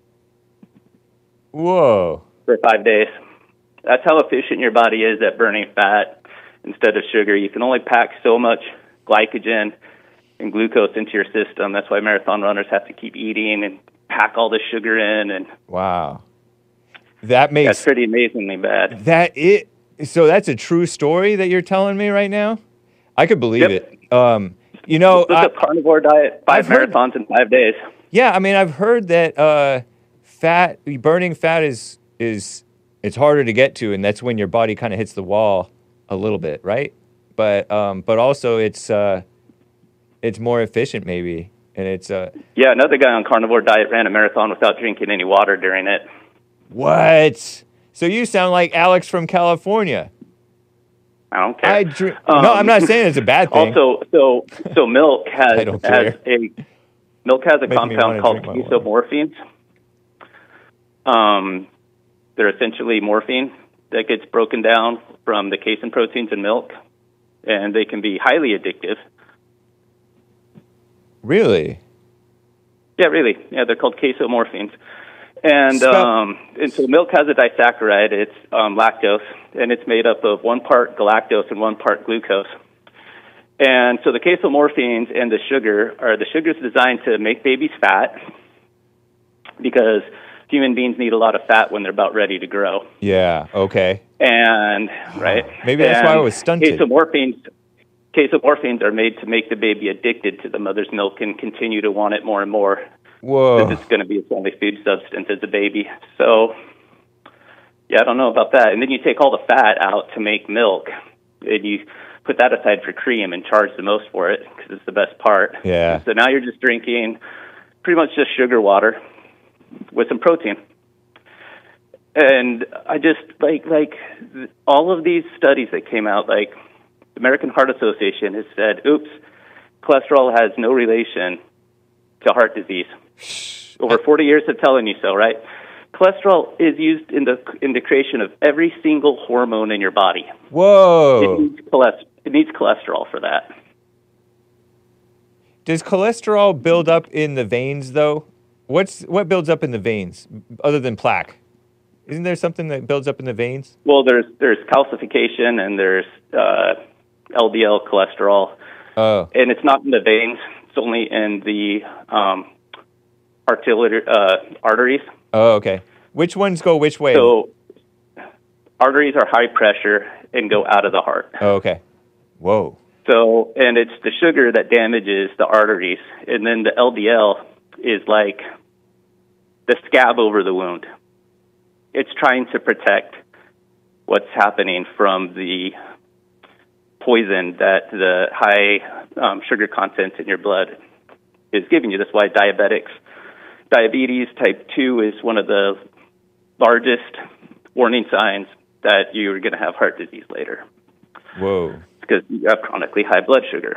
Whoa. for five days. That's how efficient your body is at burning fat instead of sugar. You can only pack so much glycogen and glucose into your system. That's why marathon runners have to keep eating and pack all the sugar in, and Wow. That makes that's pretty amazingly bad. that it so that's a true story that you're telling me right now? I could believe Yep. it. Um you know, Look I- up carnivore diet, five I've heard- marathons in five days. yeah, I mean I've heard that uh fat burning fat is is it's harder to get to, and that's when your body kind of hits the wall a little bit, right? But um but also it's uh it's more efficient maybe, and it's uh Yeah, another guy on carnivore diet ran a marathon without drinking any water during it. what? So you sound like Alex from California. I don't care. I drink. Um, no, I'm not saying it's a bad thing. Also, so so milk has I don't has care. a milk has a Making me wanna compound called drink my water. isomorphines. Um, They're essentially morphine that gets broken down from the casein proteins in milk, and they can be highly addictive. Really? Yeah, really. Yeah, they're called casomorphines. And, Spell- um, and so milk has a disaccharide. It's um, lactose, and it's made up of one part galactose and one part glucose. And so the casomorphines and the sugar are the sugars designed to make babies fat, because human beings need a lot of fat when they're about ready to grow. Yeah, okay. And, right? Maybe that's and why I was stunted. Casomorphines, casomorphines are made to make the baby addicted to the mother's milk and continue to want it more and more. Whoa. Because it's going to be its only food substance as a baby. So, yeah, I don't know about that. And then you take all the fat out to make milk, and you put that aside for cream and charge the most for it, because it's the best part. Yeah. So now you're just drinking pretty much just sugar water with some protein. And I just, like, like all of these studies that came out, like the American Heart Association has said, oops, cholesterol has no relation to heart disease. Over forty years of telling you so, right? Cholesterol is used in the in the creation of every single hormone in your body. Whoa. It needs, cholest- it needs cholesterol for that. Does cholesterol build up in the veins, though? What's what builds up in the veins, other than plaque? Isn't there something that builds up in the veins? Well, there's there's calcification, and there's uh, L D L cholesterol. Oh. And it's not in the veins. It's only in the um, arterial uh, arteries. Oh, okay. Which ones go which way? So arteries are high pressure and go out of the heart. Oh, okay. Whoa. So, and it's the sugar that damages the arteries. And then the L D L is like the scab over the wound. It's trying to protect what's happening from the poison that the high um, sugar content in your blood is giving you. That's why diabetics, diabetes type two is one of the largest warning signs that you're going to have heart disease later. Whoa. Because you have chronically high blood sugar.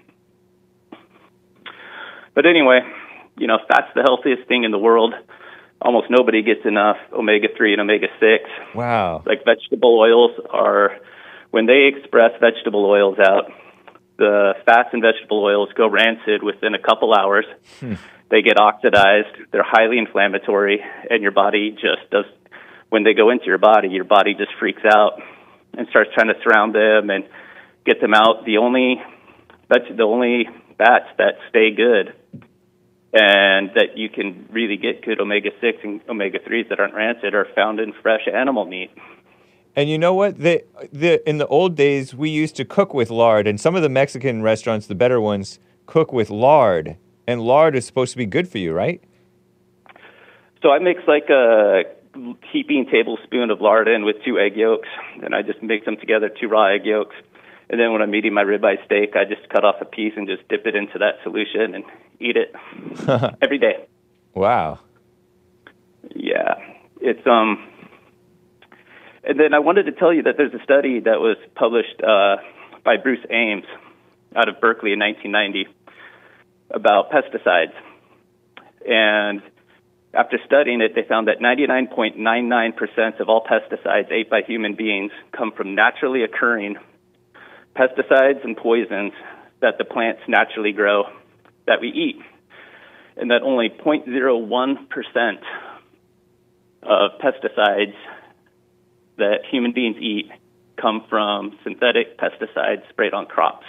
But anyway, you know, fat's the healthiest thing in the world. Almost nobody gets enough omega three and omega six. Wow. Like vegetable oils are, when they express vegetable oils out, the fats in vegetable oils go rancid within a couple hours. Hmm. They get oxidized. They're highly inflammatory, and your body just does, when they go into your body, your body just freaks out and starts trying to surround them and get them out. The only, that's the only fats that stay good and that you can really get good omega six and omega threes that aren't rancid are found in fresh animal meat. And you know what? The, the, in the old days, we used to cook with lard, and some of the Mexican restaurants, the better ones, cook with lard. And lard is supposed to be good for you, right? So I mix like a heaping tablespoon of lard in with two egg yolks, and I just mix them together, two raw egg yolks. And then when I'm eating my ribeye steak, I just cut off a piece and just dip it into that solution and eat it every day. Wow. Yeah. It's, um, and then I wanted to tell you that there's a study that was published uh, by Bruce Ames out of Berkeley in nineteen ninety about pesticides. And after studying it, they found that ninety-nine point nine nine percent of all pesticides ate by human beings come from naturally occurring pesticides and poisons that the plants naturally grow that we eat. And that only zero point zero one percent of pesticides that human beings eat come from synthetic pesticides sprayed on crops.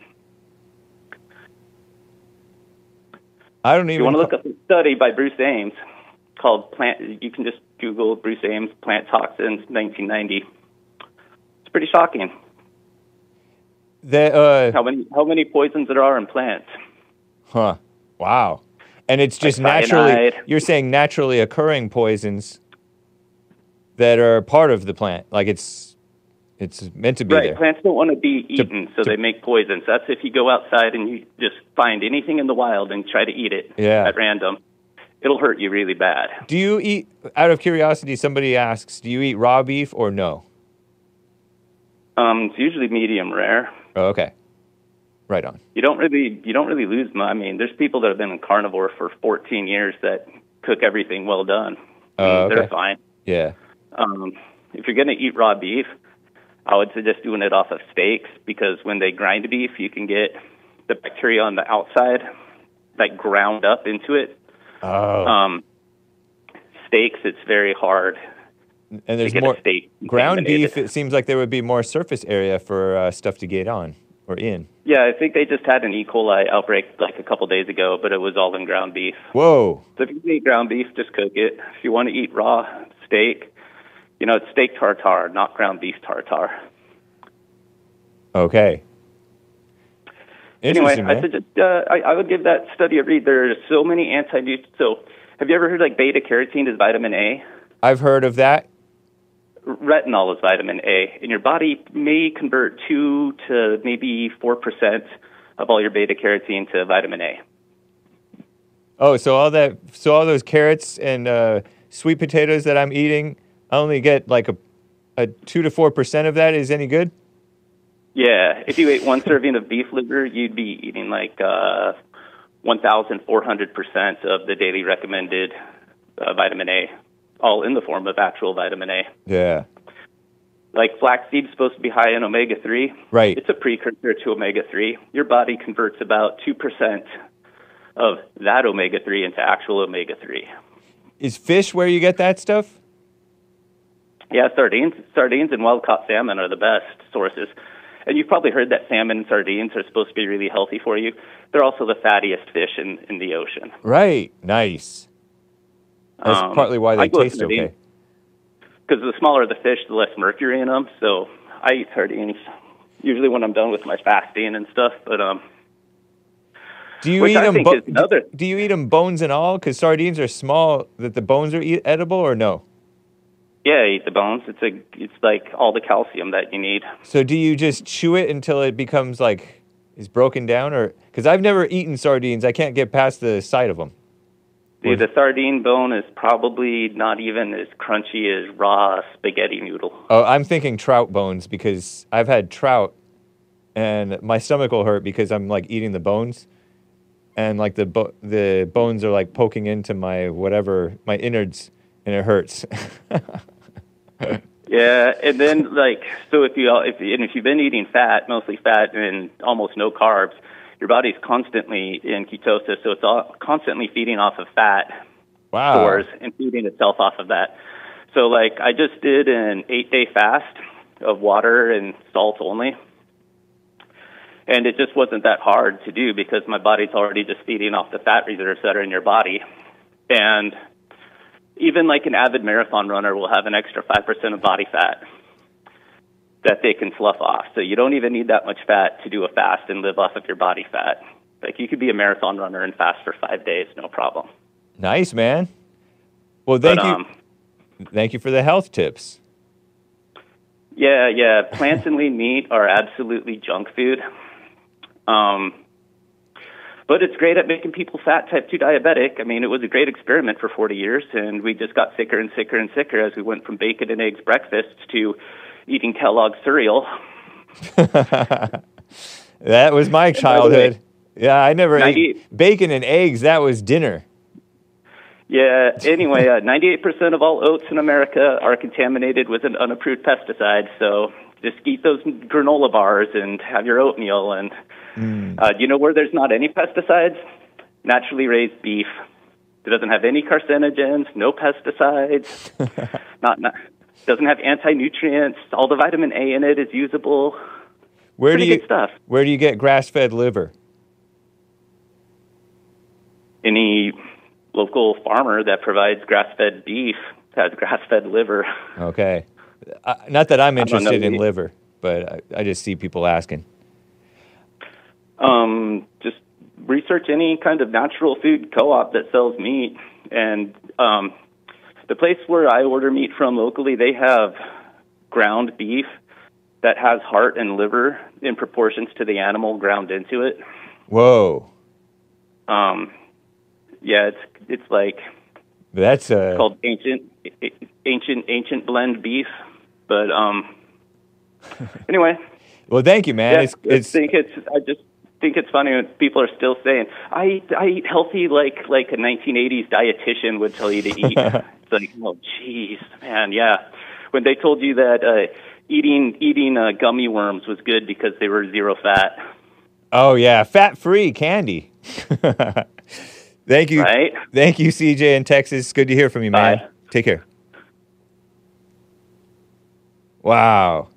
I don't even... You want to look up a study by Bruce Ames called Plant... You can just Google Bruce Ames Plant Toxins nineteen ninety. It's pretty shocking. The, uh, how many how many poisons there are in plants. Huh. Wow. And it's just like naturally... cyanide. You're saying naturally occurring poisons that are part of the plant. Like it's it's meant to be right. there. Plants don't want to be To- eaten, so to- they make poisons. That's if you go outside and you just find anything in the wild and try to eat it Yeah. at random. It'll hurt you really bad. Do you eat, out of curiosity, somebody asks, do you eat raw beef or no? Um, it's usually medium rare. Oh, okay. Right on. You don't really you don't really lose much. I mean, there's people that have been in carnivore for fourteen years that cook everything well done. Oh, I mean, okay. They're fine. Yeah. Um, if you're going to eat raw beef, I would suggest doing it off of steaks because when they grind beef, you can get the bacteria on the outside like ground up into it. Oh. Um, steaks, it's very hard. And there's to get more a steak ground beef. contaminated. It seems like there would be more surface area for uh, stuff to get on or in. Yeah, I think they just had an E. coli outbreak like a couple days ago, but it was all in ground beef. Whoa. So if you can eat ground beef, just cook it. If you want to eat raw steak, you know, it's steak tartare, not ground beef tartare. Okay. Anyway, Interesting, I man. suggest uh, I, I would give that study a read. There are so many anti. So, have you ever heard like beta carotene is vitamin A? I've heard of that. Retinol is vitamin A, and your body may convert two to maybe four percent of all your beta carotene to vitamin A. Oh, so all that, so all those carrots and uh, sweet potatoes that I'm eating, I only get like a, a two to four percent of that. Is any good? Yeah, if you ate one serving of beef liver, you'd be eating like uh, one thousand four hundred percent of the daily recommended uh, vitamin A, all in the form of actual vitamin A. Yeah. Like flaxseed's supposed to be high in omega three. Right. It's a precursor to omega three. Your body converts about two percent of that omega three into actual omega three. Is fish where you get that stuff? Yeah, sardines, sardines and wild-caught salmon are the best sources. And you've probably heard that salmon and sardines are supposed to be really healthy for you. They're also the fattiest fish in, in the ocean. Right. Nice. That's Um, partly why I they go with taste sardines. okay. Because the smaller the fish, the less mercury in them. So I eat sardines usually when I'm done with my fasting and stuff. But um, Do you which eat I them? think Bo- is another. do you eat them bones and all? Because sardines are small. That the bones are eat- edible or no? Yeah, I eat the bones. It's a, it's like all the calcium that you need. So do you just chew it until it becomes like is broken down, or because I've never eaten sardines, I can't get past the sight of them. See, the sardine bone is probably not even as crunchy as raw spaghetti noodle. Oh, I'm thinking trout bones because I've had trout, and my stomach will hurt because I'm like eating the bones, and like the bo- the bones are like poking into my whatever my innards, and it hurts. Yeah, and then like so if you if and if you've been eating fat, mostly fat and almost no carbs, your body's constantly in ketosis, so it's all constantly feeding off of fat Wow. stores and feeding itself off of that. So like I just did an eight-day fast of water and salt only. And it just wasn't that hard to do because my body's already just feeding off the fat reserves that are in your body. And even like an avid marathon runner will have an extra five percent of body fat that they can slough off. So you don't even need that much fat to do a fast and live off of your body fat. Like you could be a marathon runner and fast for five days, no problem. Nice, man. Well, thank But, you. um, Thank you for the health tips. Yeah, yeah. Plants and lean meat are absolutely junk food. Um, but it's great at making people fat, type two diabetic. I mean, it was a great experiment for forty years, and we just got sicker and sicker and sicker as we went from bacon and eggs breakfasts to eating Kellogg's cereal. That was my childhood. Yeah, I never ate bacon and eggs. That was dinner. Yeah, anyway, uh, ninety-eight percent of all oats in America are contaminated with an unapproved pesticide, so just eat those granola bars and have your oatmeal. And Mm. uh, you know where there's not any pesticides? Naturally raised beef. It doesn't have any carcinogens, no pesticides, not, not doesn't have anti-nutrients. All the vitamin A in it is usable. Where Pretty do you good stuff. Where do you get grass-fed liver? Any local farmer that provides grass-fed beef has grass-fed liver. Okay. Uh, not that I'm I don't interested know. in liver, but I, I just see people asking. Um, just research any kind of natural food co-op that sells meat. And um, the place where I order meat from locally, they have ground beef that has heart and liver in proportions to the animal ground into it. Whoa. Um, yeah, it's it's like That's uh, called ancient ancient ancient blend beef. But um, anyway. Well, thank you, man. Yeah, it's I it's think it's. I just think it's funny when people are still saying, "I eat, I eat healthy," like like a nineteen eighties dietitian would tell you to eat. It's like, oh, jeez, man, yeah. When they told you that uh, eating eating uh, gummy worms was good because they were zero fat. Oh, yeah, fat-free candy. Thank you. Right? Thank you, C J in Texas. Good to hear from you, man. Bye. Take care. Wow.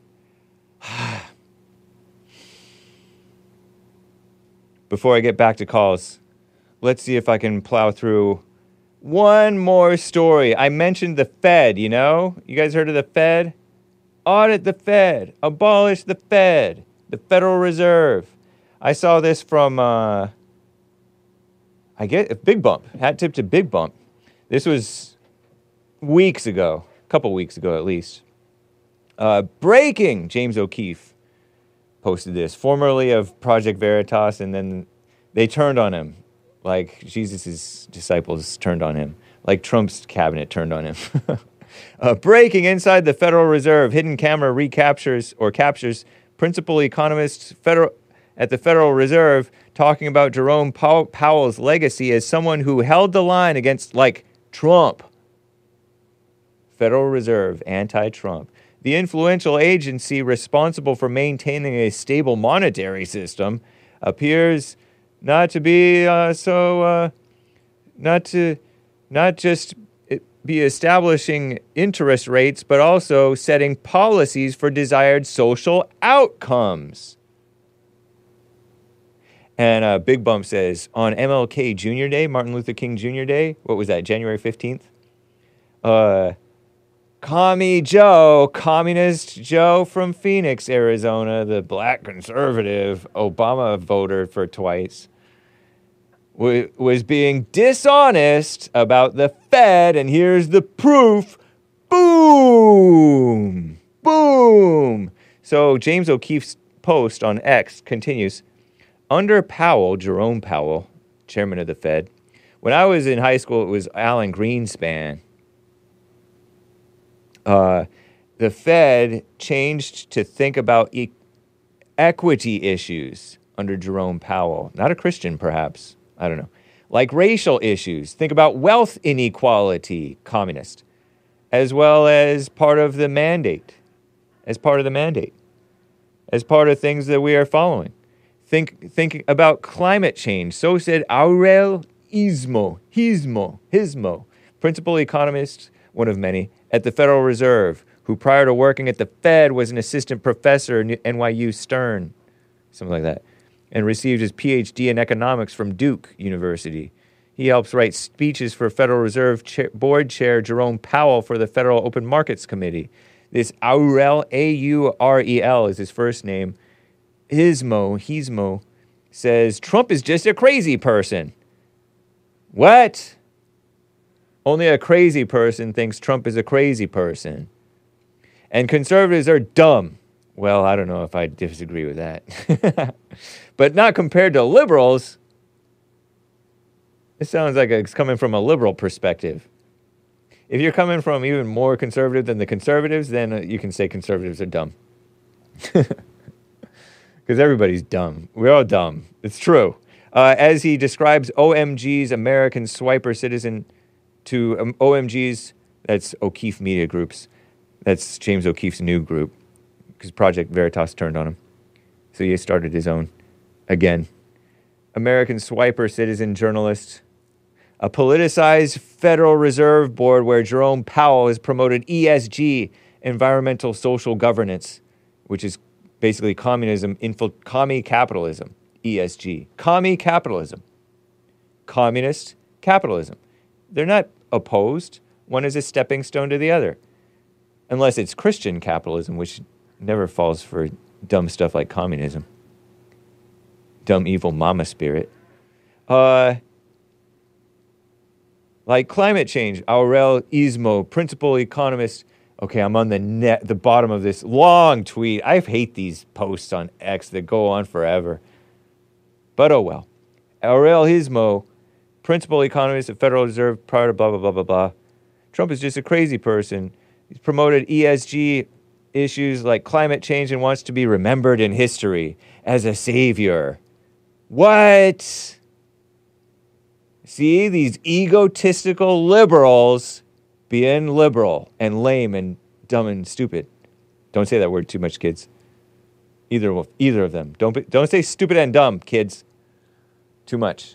Before I get back to calls, let's see if I can plow through one more story. I mentioned the Fed, you know? You guys heard of the Fed? Audit the Fed. Abolish the Fed. The Federal Reserve. I saw this from, uh, I get Big Bump. Hat tip to Big Bump. This was weeks ago, a couple weeks ago at least. Uh, breaking, James O'Keefe posted this, formerly of Project Veritas, and then they turned on him, like Jesus' disciples turned on him, like Trump's cabinet turned on him. uh, breaking inside the Federal Reserve, hidden camera recaptures or captures principal economist federal at the Federal Reserve talking about Jerome Pow- Powell's legacy as someone who held the line against, like, Trump. Federal Reserve, anti-Trump. The influential agency responsible for maintaining a stable monetary system appears not to be uh, so, uh, not to, not just be establishing interest rates, but also setting policies for desired social outcomes. And uh, Big Bump says, on M L K Junior Day, Martin Luther King Junior Day, what was that, January fifteenth? Uh... Commie Joe, Communist Joe from Phoenix, Arizona, the black conservative Obama voter for twice, w- was being dishonest about the Fed, and here's the proof. Boom! Boom! So James O'Keefe's post on X continues. Under Powell, Jerome Powell, chairman of the Fed, when I was in high school, it was Alan Greenspan. Uh, the Fed changed to think about e- equity issues under Jerome Powell. Not a Christian, perhaps. I don't know. Like racial issues. Think about wealth inequality, communist. As well as part of the mandate. As part of the mandate. As part of things that we are following. Think, think about climate change. So said Aurel Ismo. Hismo. Hismo. Principal economist, one of many, at the Federal Reserve, who prior to working at the Fed was an assistant professor at N Y U Stern, something like that, and received his P H D in economics from Duke University. He helps write speeches for Federal Reserve Chair, Board Chair Jerome Powell for the Federal Open Markets Committee. This Aurel, A U R E L is his first name. Hismo, Hismo, says, Trump is just a crazy person. What? Only a crazy person thinks Trump is a crazy person. And conservatives are dumb. Well, I don't know if I disagree with that. But not compared to liberals. It sounds like it's coming from a liberal perspective. If you're coming from even more conservative than the conservatives, then you can say conservatives are dumb. Because everybody's dumb. We're all dumb. It's true. Uh, as he describes O M G's American Swiper Citizen to um, O M G's, that's O'Keefe Media Groups. That's James O'Keefe's new group, because Project Veritas turned on him. So he started his own, again. American Swiper Citizen journalist. A politicized Federal Reserve Board where Jerome Powell has promoted E S G, environmental social governance, which is basically communism, infil- commie capitalism, E S G. Commie capitalism. Communist capitalism. They're not opposed. One is a stepping stone to the other. Unless it's Christian capitalism, which never falls for dumb stuff like communism. Dumb, evil mama spirit. Uh, like climate change. Aurel Ismo, principal economist. Okay, I'm on the net, the bottom of this long tweet. I hate these posts on X that go on forever. But oh well. Aurel Ismo, principal economist at Federal Reserve prior to blah, blah, blah, blah, blah. Trump is just a crazy person. He's promoted E S G issues like climate change and wants to be remembered in history as a savior. What? See, these egotistical liberals being liberal and lame and dumb and stupid. Don't say that word too much, kids. Either of either of them. Don't be, don't say stupid and dumb, kids. Too much.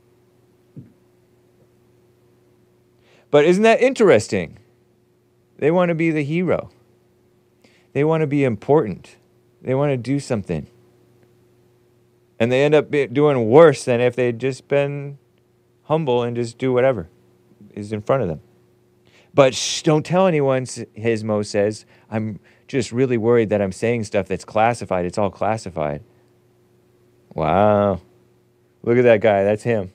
But isn't that interesting? They want to be the hero. They want to be important. They want to do something. And they end up be doing worse than if they'd just been humble and just do whatever is in front of them. But shh, don't tell anyone, Hismo says. I'm just really worried that I'm saying stuff that's classified. It's all classified. Wow. Look at that guy. That's him.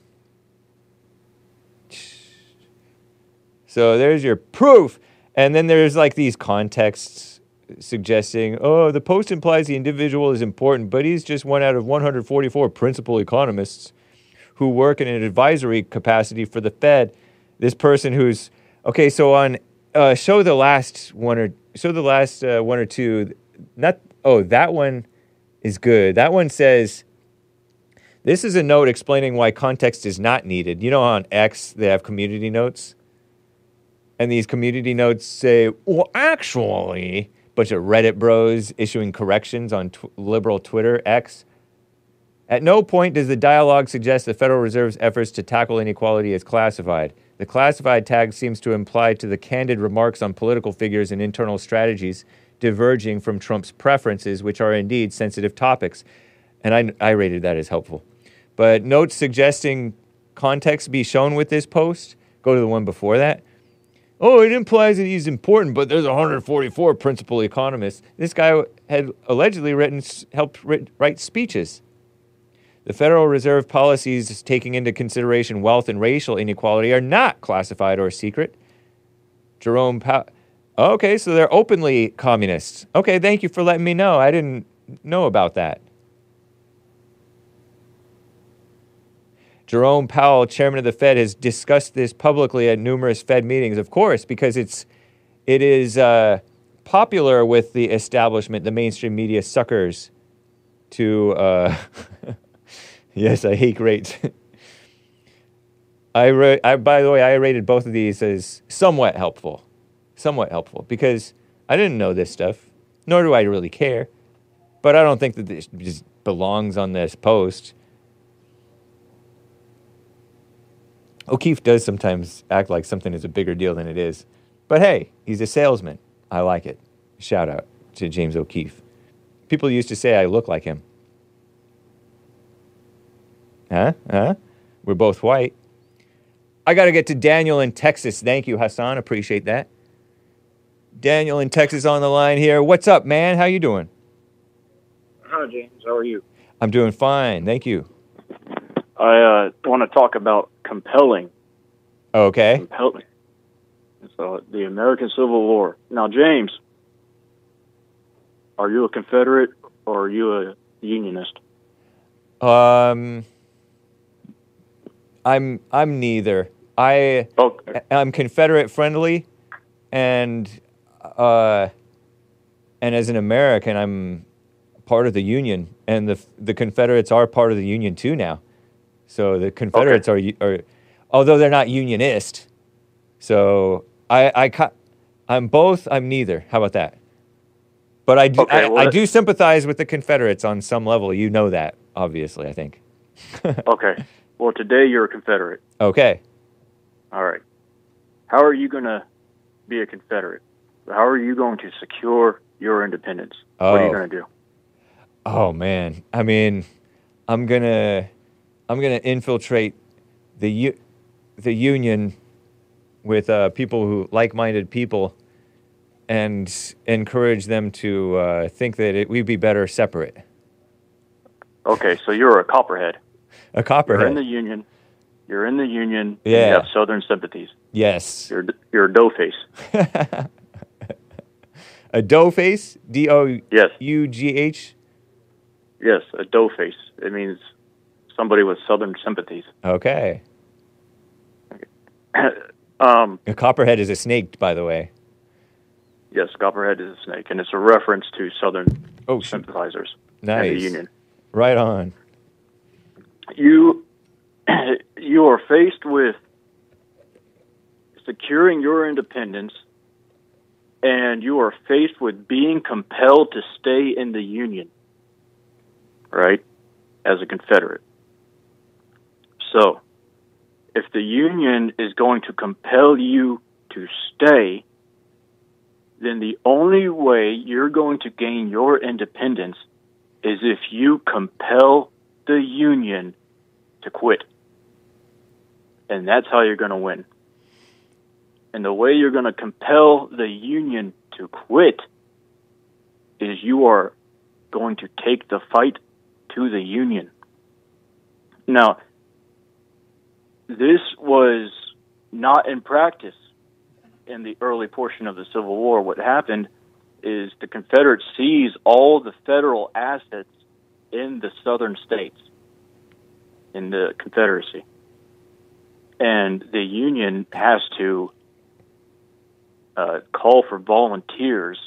So there's your proof. And then there's like these contexts suggesting, oh, the post implies the individual is important, but he's just one out of one hundred forty-four principal economists who work in an advisory capacity for the Fed. This person who's, okay, so on, uh, show the last one or, show the last uh, one or two, not, oh, that one is good. That one says, this is a note explaining why context is not needed. You know, on X, they have community notes. And these community notes say, well, actually, bunch of Reddit bros issuing corrections on tw liberal Twitter, X. At no point does the dialogue suggest the Federal Reserve's efforts to tackle inequality as classified. The classified tag seems to imply to the candid remarks on political figures and internal strategies diverging from Trump's preferences, which are indeed sensitive topics. And I, I rated that as helpful. But notes suggesting context be shown with this post, go to the one before that. Oh, it implies that he's important, but there's one hundred forty-four principal economists. This guy had allegedly written, helped write, write speeches. The Federal Reserve policies taking into consideration wealth and racial inequality are not classified or secret. Jerome Powell. Okay, so they're openly communists. Okay, thank you for letting me know. I didn't know about that. Jerome Powell, chairman of the Fed, has discussed this publicly at numerous Fed meetings, of course, because it's, it is uh, popular with the establishment, the mainstream media suckers to, uh, yes, I hate rates. I, ra I, by the way, I rated both of these as somewhat helpful, somewhat helpful, because I didn't know this stuff, nor do I really care, but I don't think that this just belongs on this post. O'Keefe does sometimes act like something is a bigger deal than it is. But hey, he's a salesman. I like it. Shout out to James O'Keefe. People used to say I look like him. Huh? Huh? We're both white. I got to get to Daniel in Texas. Thank you, Hassan. Appreciate that. Daniel in Texas on the line here. What's up, man? How you doing? Hi, James. How are you? I'm doing fine. Thank you. I uh, want to talk about compelling. Okay. Compelling. So the American Civil War. Now, James, are you a Confederate or are you a Unionist? Um, I'm I'm neither. I okay. I'm Confederate friendly, and uh, and as an American, I'm part of the Union, and the the Confederates are part of the Union too now. So the Confederates okay. are, are, although they're not Unionist. So I, I, I'm both. I'm neither. How about that? But I do, okay, I, well, I do sympathize with the Confederates on some level. You know that, obviously. I think. Okay. Well, today you're a Confederate. Okay. All right. How are you going to be a Confederate? How are you going to secure your independence? Oh. What are you going to do? Oh man. I mean, I'm gonna. I'm going to infiltrate the U the union with uh, people who like-minded people and encourage them to uh, think that it, we'd be better separate. Okay, so you're a copperhead. A copperhead. You're in the union. You're in the union. Yeah. And you have Southern sympathies. Yes. You're you're a dough face. A dough face? D O Yes. U G H? Yes, a dough face. It means somebody with Southern sympathies. Okay. um, a copperhead is a snake, by the way. Yes, copperhead is a snake, and it's a reference to Southern oh, sympathizers nice. and the Union. Right on. You, you are faced with securing your independence, and you are faced with being compelled to stay in the Union, right, as a Confederate. So, if the Union is going to compel you to stay, then the only way you're going to gain your independence is if you compel the Union to quit. And that's how you're going to win. And the way you're going to compel the Union to quit is you are going to take the fight to the Union. Now, this was not in practice in the early portion of the Civil War. What happened is the Confederates seized all the federal assets in the southern states, in the Confederacy. And the Union has to uh, call for volunteers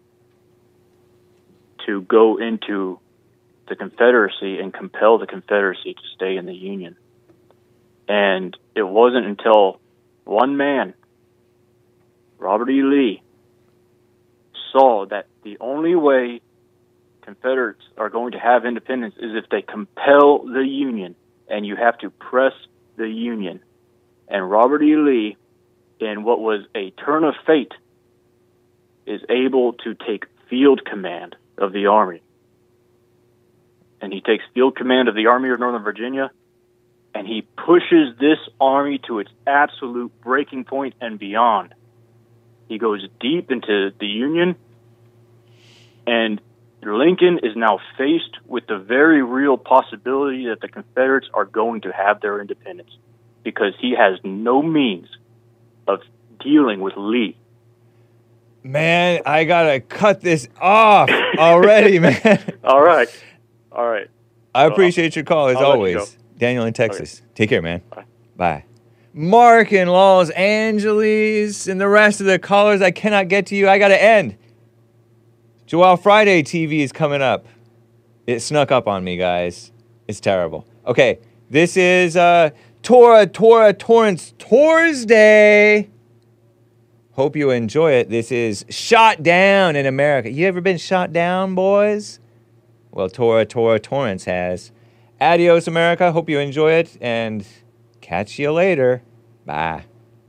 to go into the Confederacy and compel the Confederacy to stay in the Union. And it wasn't until one man, Robert E. Lee, saw that the only way Confederates are going to have independence is if they compel the Union, and you have to press the Union. And Robert E. Lee, in what was a turn of fate, is able to take field command of the Army. And he takes field command of the Army of Northern Virginia, and he pushes this army to its absolute breaking point and beyond. He goes deep into the Union, and Lincoln is now faced with the very real possibility that the Confederates are going to have their independence, because he has no means of dealing with Lee. Man, I gotta cut this off already, man. All right. All right. I appreciate your call, as I'll let you always. go. Daniel in Texas. Okay. Take care, man. Bye. Bye. Mark in Los Angeles and the rest of the callers, I cannot get to you. I got to end. Joel Friday T V is coming up. It snuck up on me, guys. It's terrible. Okay, this is uh, Tora, Tora, Torrance, Thursday. Hope you enjoy it. This is Shot Down in America. You ever been shot down, boys? Well, Tora, Tora, Torrance has. Adios, America. Hope you enjoy it, and catch you later. Bye.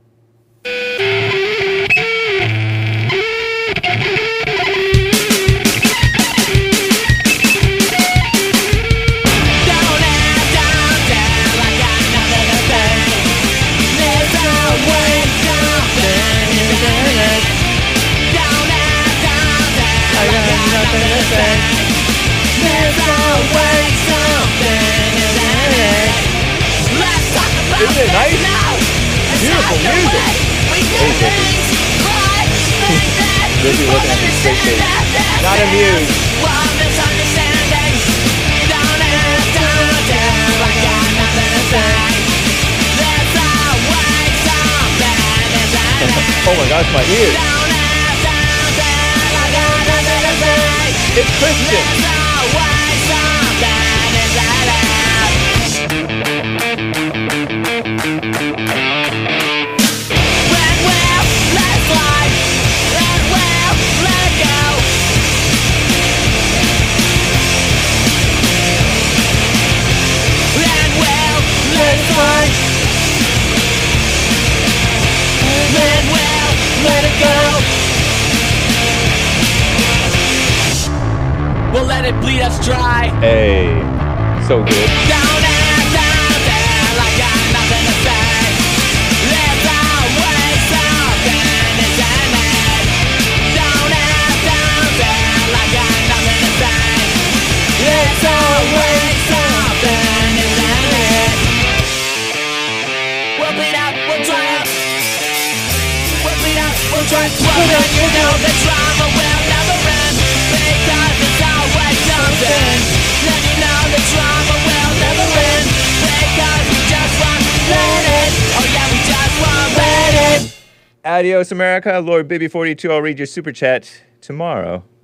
Isn't it nice? Beautiful music. Busy looking at his straight face. Not amused. Oh my gosh, my ears. It's Christian. We'll let it bleed us dry. Hey, so good. Down and down there, I got nothing to say. There's always something that's in it. Down and down there, I got nothing to say. There's always something that's in it. We'll bleed out, we'll triumph. We'll bleed out, we'll triumph. And you know the drama will never end, because it's always something. Then you know the drama will never end, because we just won't let it. Oh yeah, we just won't let it. Adios, America. Lord Bibby forty-two. I'll read your super chat tomorrow.